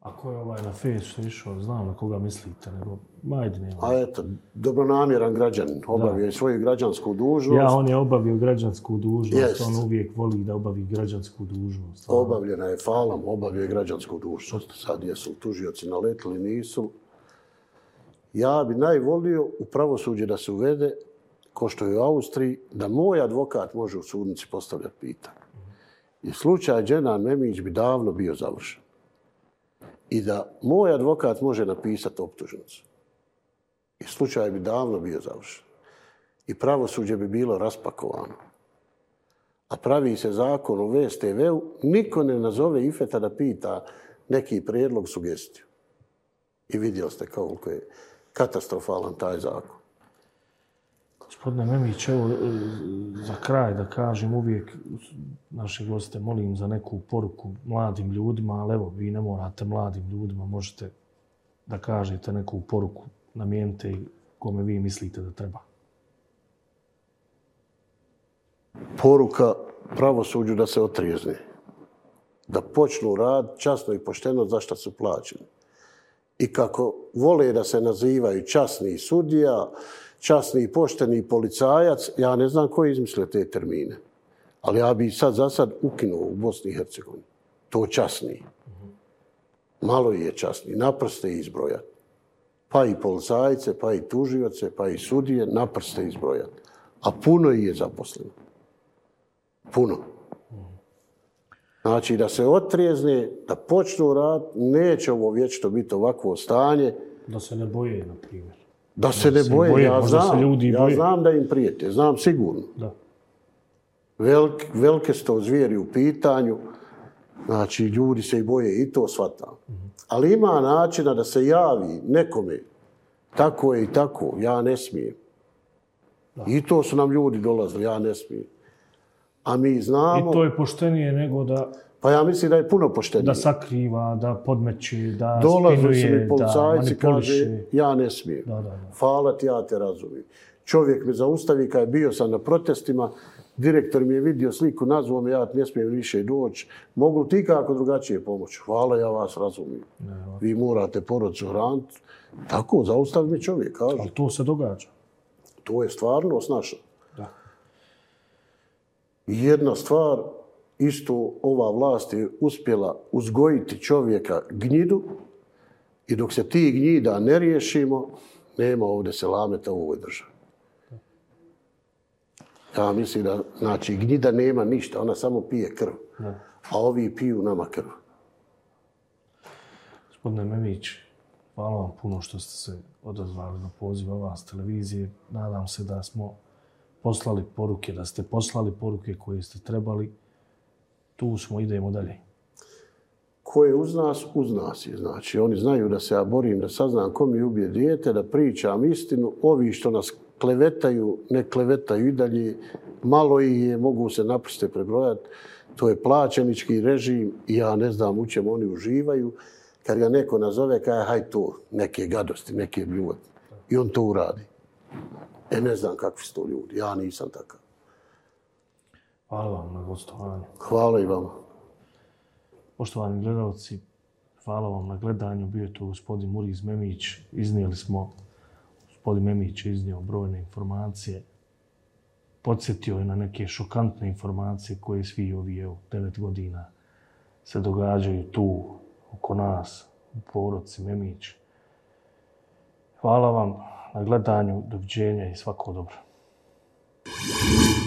Ako je ovaj na Fejsu išao, znam na koga mislite, nego majde nema. A eto, dobronamjeran građanin, obavio je svoju građansku dužnost. Ja, on je obavio građansku dužnost, on uvijek voli da obavi građansku dužnost. Obavljena je, hvala mu, obavio je građansku dužnost. Sad jesu tužioci naletili, nisu. Ja bi najvolio u pravosuđe da se uvede, ko što je u Austriji, da moj advokat može u sudnici postavljati pitanje. I slučaj Dženan Memić bi davno bio završen. I da moj advokat može napisati optužnicu. I slučaj bi davno bio završen. I pravosuđe bi bilo raspakovano. A pravi se zakon o VSTV-u, niko ne nazove Ifeta da pita neki prijedlog, sugestiju. I vidjeli ste koliko je katastrofalan taj zakon. Gospodine Memić, evo za kraj da kažem, uvijek naše goste molim za neku poruku mladim ljudima, ali evo, vi ne morate mladim ljudima, možete da kažete neku poruku, namijenite i kome vi mislite da treba. Poruka pravosuđu da se otrijezne. Da počnu rad časno i pošteno za što su plaćeni. I kako vole da se nazivaju časni sudija, časni i pošteni policajac, ja ne znam ko je izmislio te termine. Ali ja bi sad za sad ukinuo u Bosni i Hercegovini. To časni. Malo je časni, naprste izbrojati. Pa i policajce, pa i tužioce, pa i sudije, naprste izbrojati. A puno ih je zaposleno. Puno. Znači da se otrijezne, da počnu rad, neće ovo vječito biti ovakvo stanje. Da se ne boje, na primjer. Da se ne boje, ja znam da im prijete, znam sigurno. Da. Velike su to zvijeri u pitanju, znači ljudi se i boje i to shvatam. Ali ima načina da se javi nekome, tako je i tako, ja ne smijem. Da. I to su nam ljudi dolazili, ja ne smijem. A mi znamo... I to je poštenije nego da... Pa ja mislim da je puno poštenije. Da sakriva, da podmeći, da dolaze spinuje, se mi policajci, da manipuliše. kaže, ja ne smijem. Da. Hvala ti, ja te razumijem. Čovjek me zaustavi, kad je bio sam na protestima, direktor mi je vidio sliku, nazvao me, ja ne smijem više doći. Mogu li ti kako drugačije pomoći? Hvala, ja vas razumijem. Vi morate porodicu hraniti. Tako, zaustavi mi čovjek, kaže. Ali to se događa. To je stvarnost naša. Da. Jedna stvar, isto ova vlast je uspjela uzgojiti čovjeka gnjidu i dok se ti gnjida ne riješimo, nema ovdje selameta u ovoj državi. Ja mislim da, znači, gnjida nema ništa, ona samo pije krv, a ovi piju nama krv. Gospodine Memić, hvala vam puno što ste se odazvali na poziv vas televizije. Nadam se da smo poslali poruke, da ste poslali poruke koje ste trebali. Tu smo, idemo dalje. Ko je uz nas je. Znači, oni znaju da se ja borim, da saznam ko mi ubije dijete, da pričam istinu. Ovi što nas klevetaju, ne klevetaju i dalje. Malo ih je, mogu se naprste prebrojati. To je plaćenički režim i ja ne znam u čemu oni uživaju. Kad ga neko nazove, kaže, haj to, neke gadosti, neke bljuvati. I on to uradi. Ne znam kakvi su to ljudi, ja nisam takav. Hvala vam na gostovanju. Hvala i vama. Poštovani gledalci, hvala vam na gledanju. Bio je tu gospodin Muriz Memić. Iznijeli smo, gospodin Memić je iznio brojne informacije. Podsjetio je na neke šokantne informacije koje svi ovi 9 godina se događaju tu, oko nas, u porodici Memić. Hvala vam na gledanju, doviđenja i svako dobro.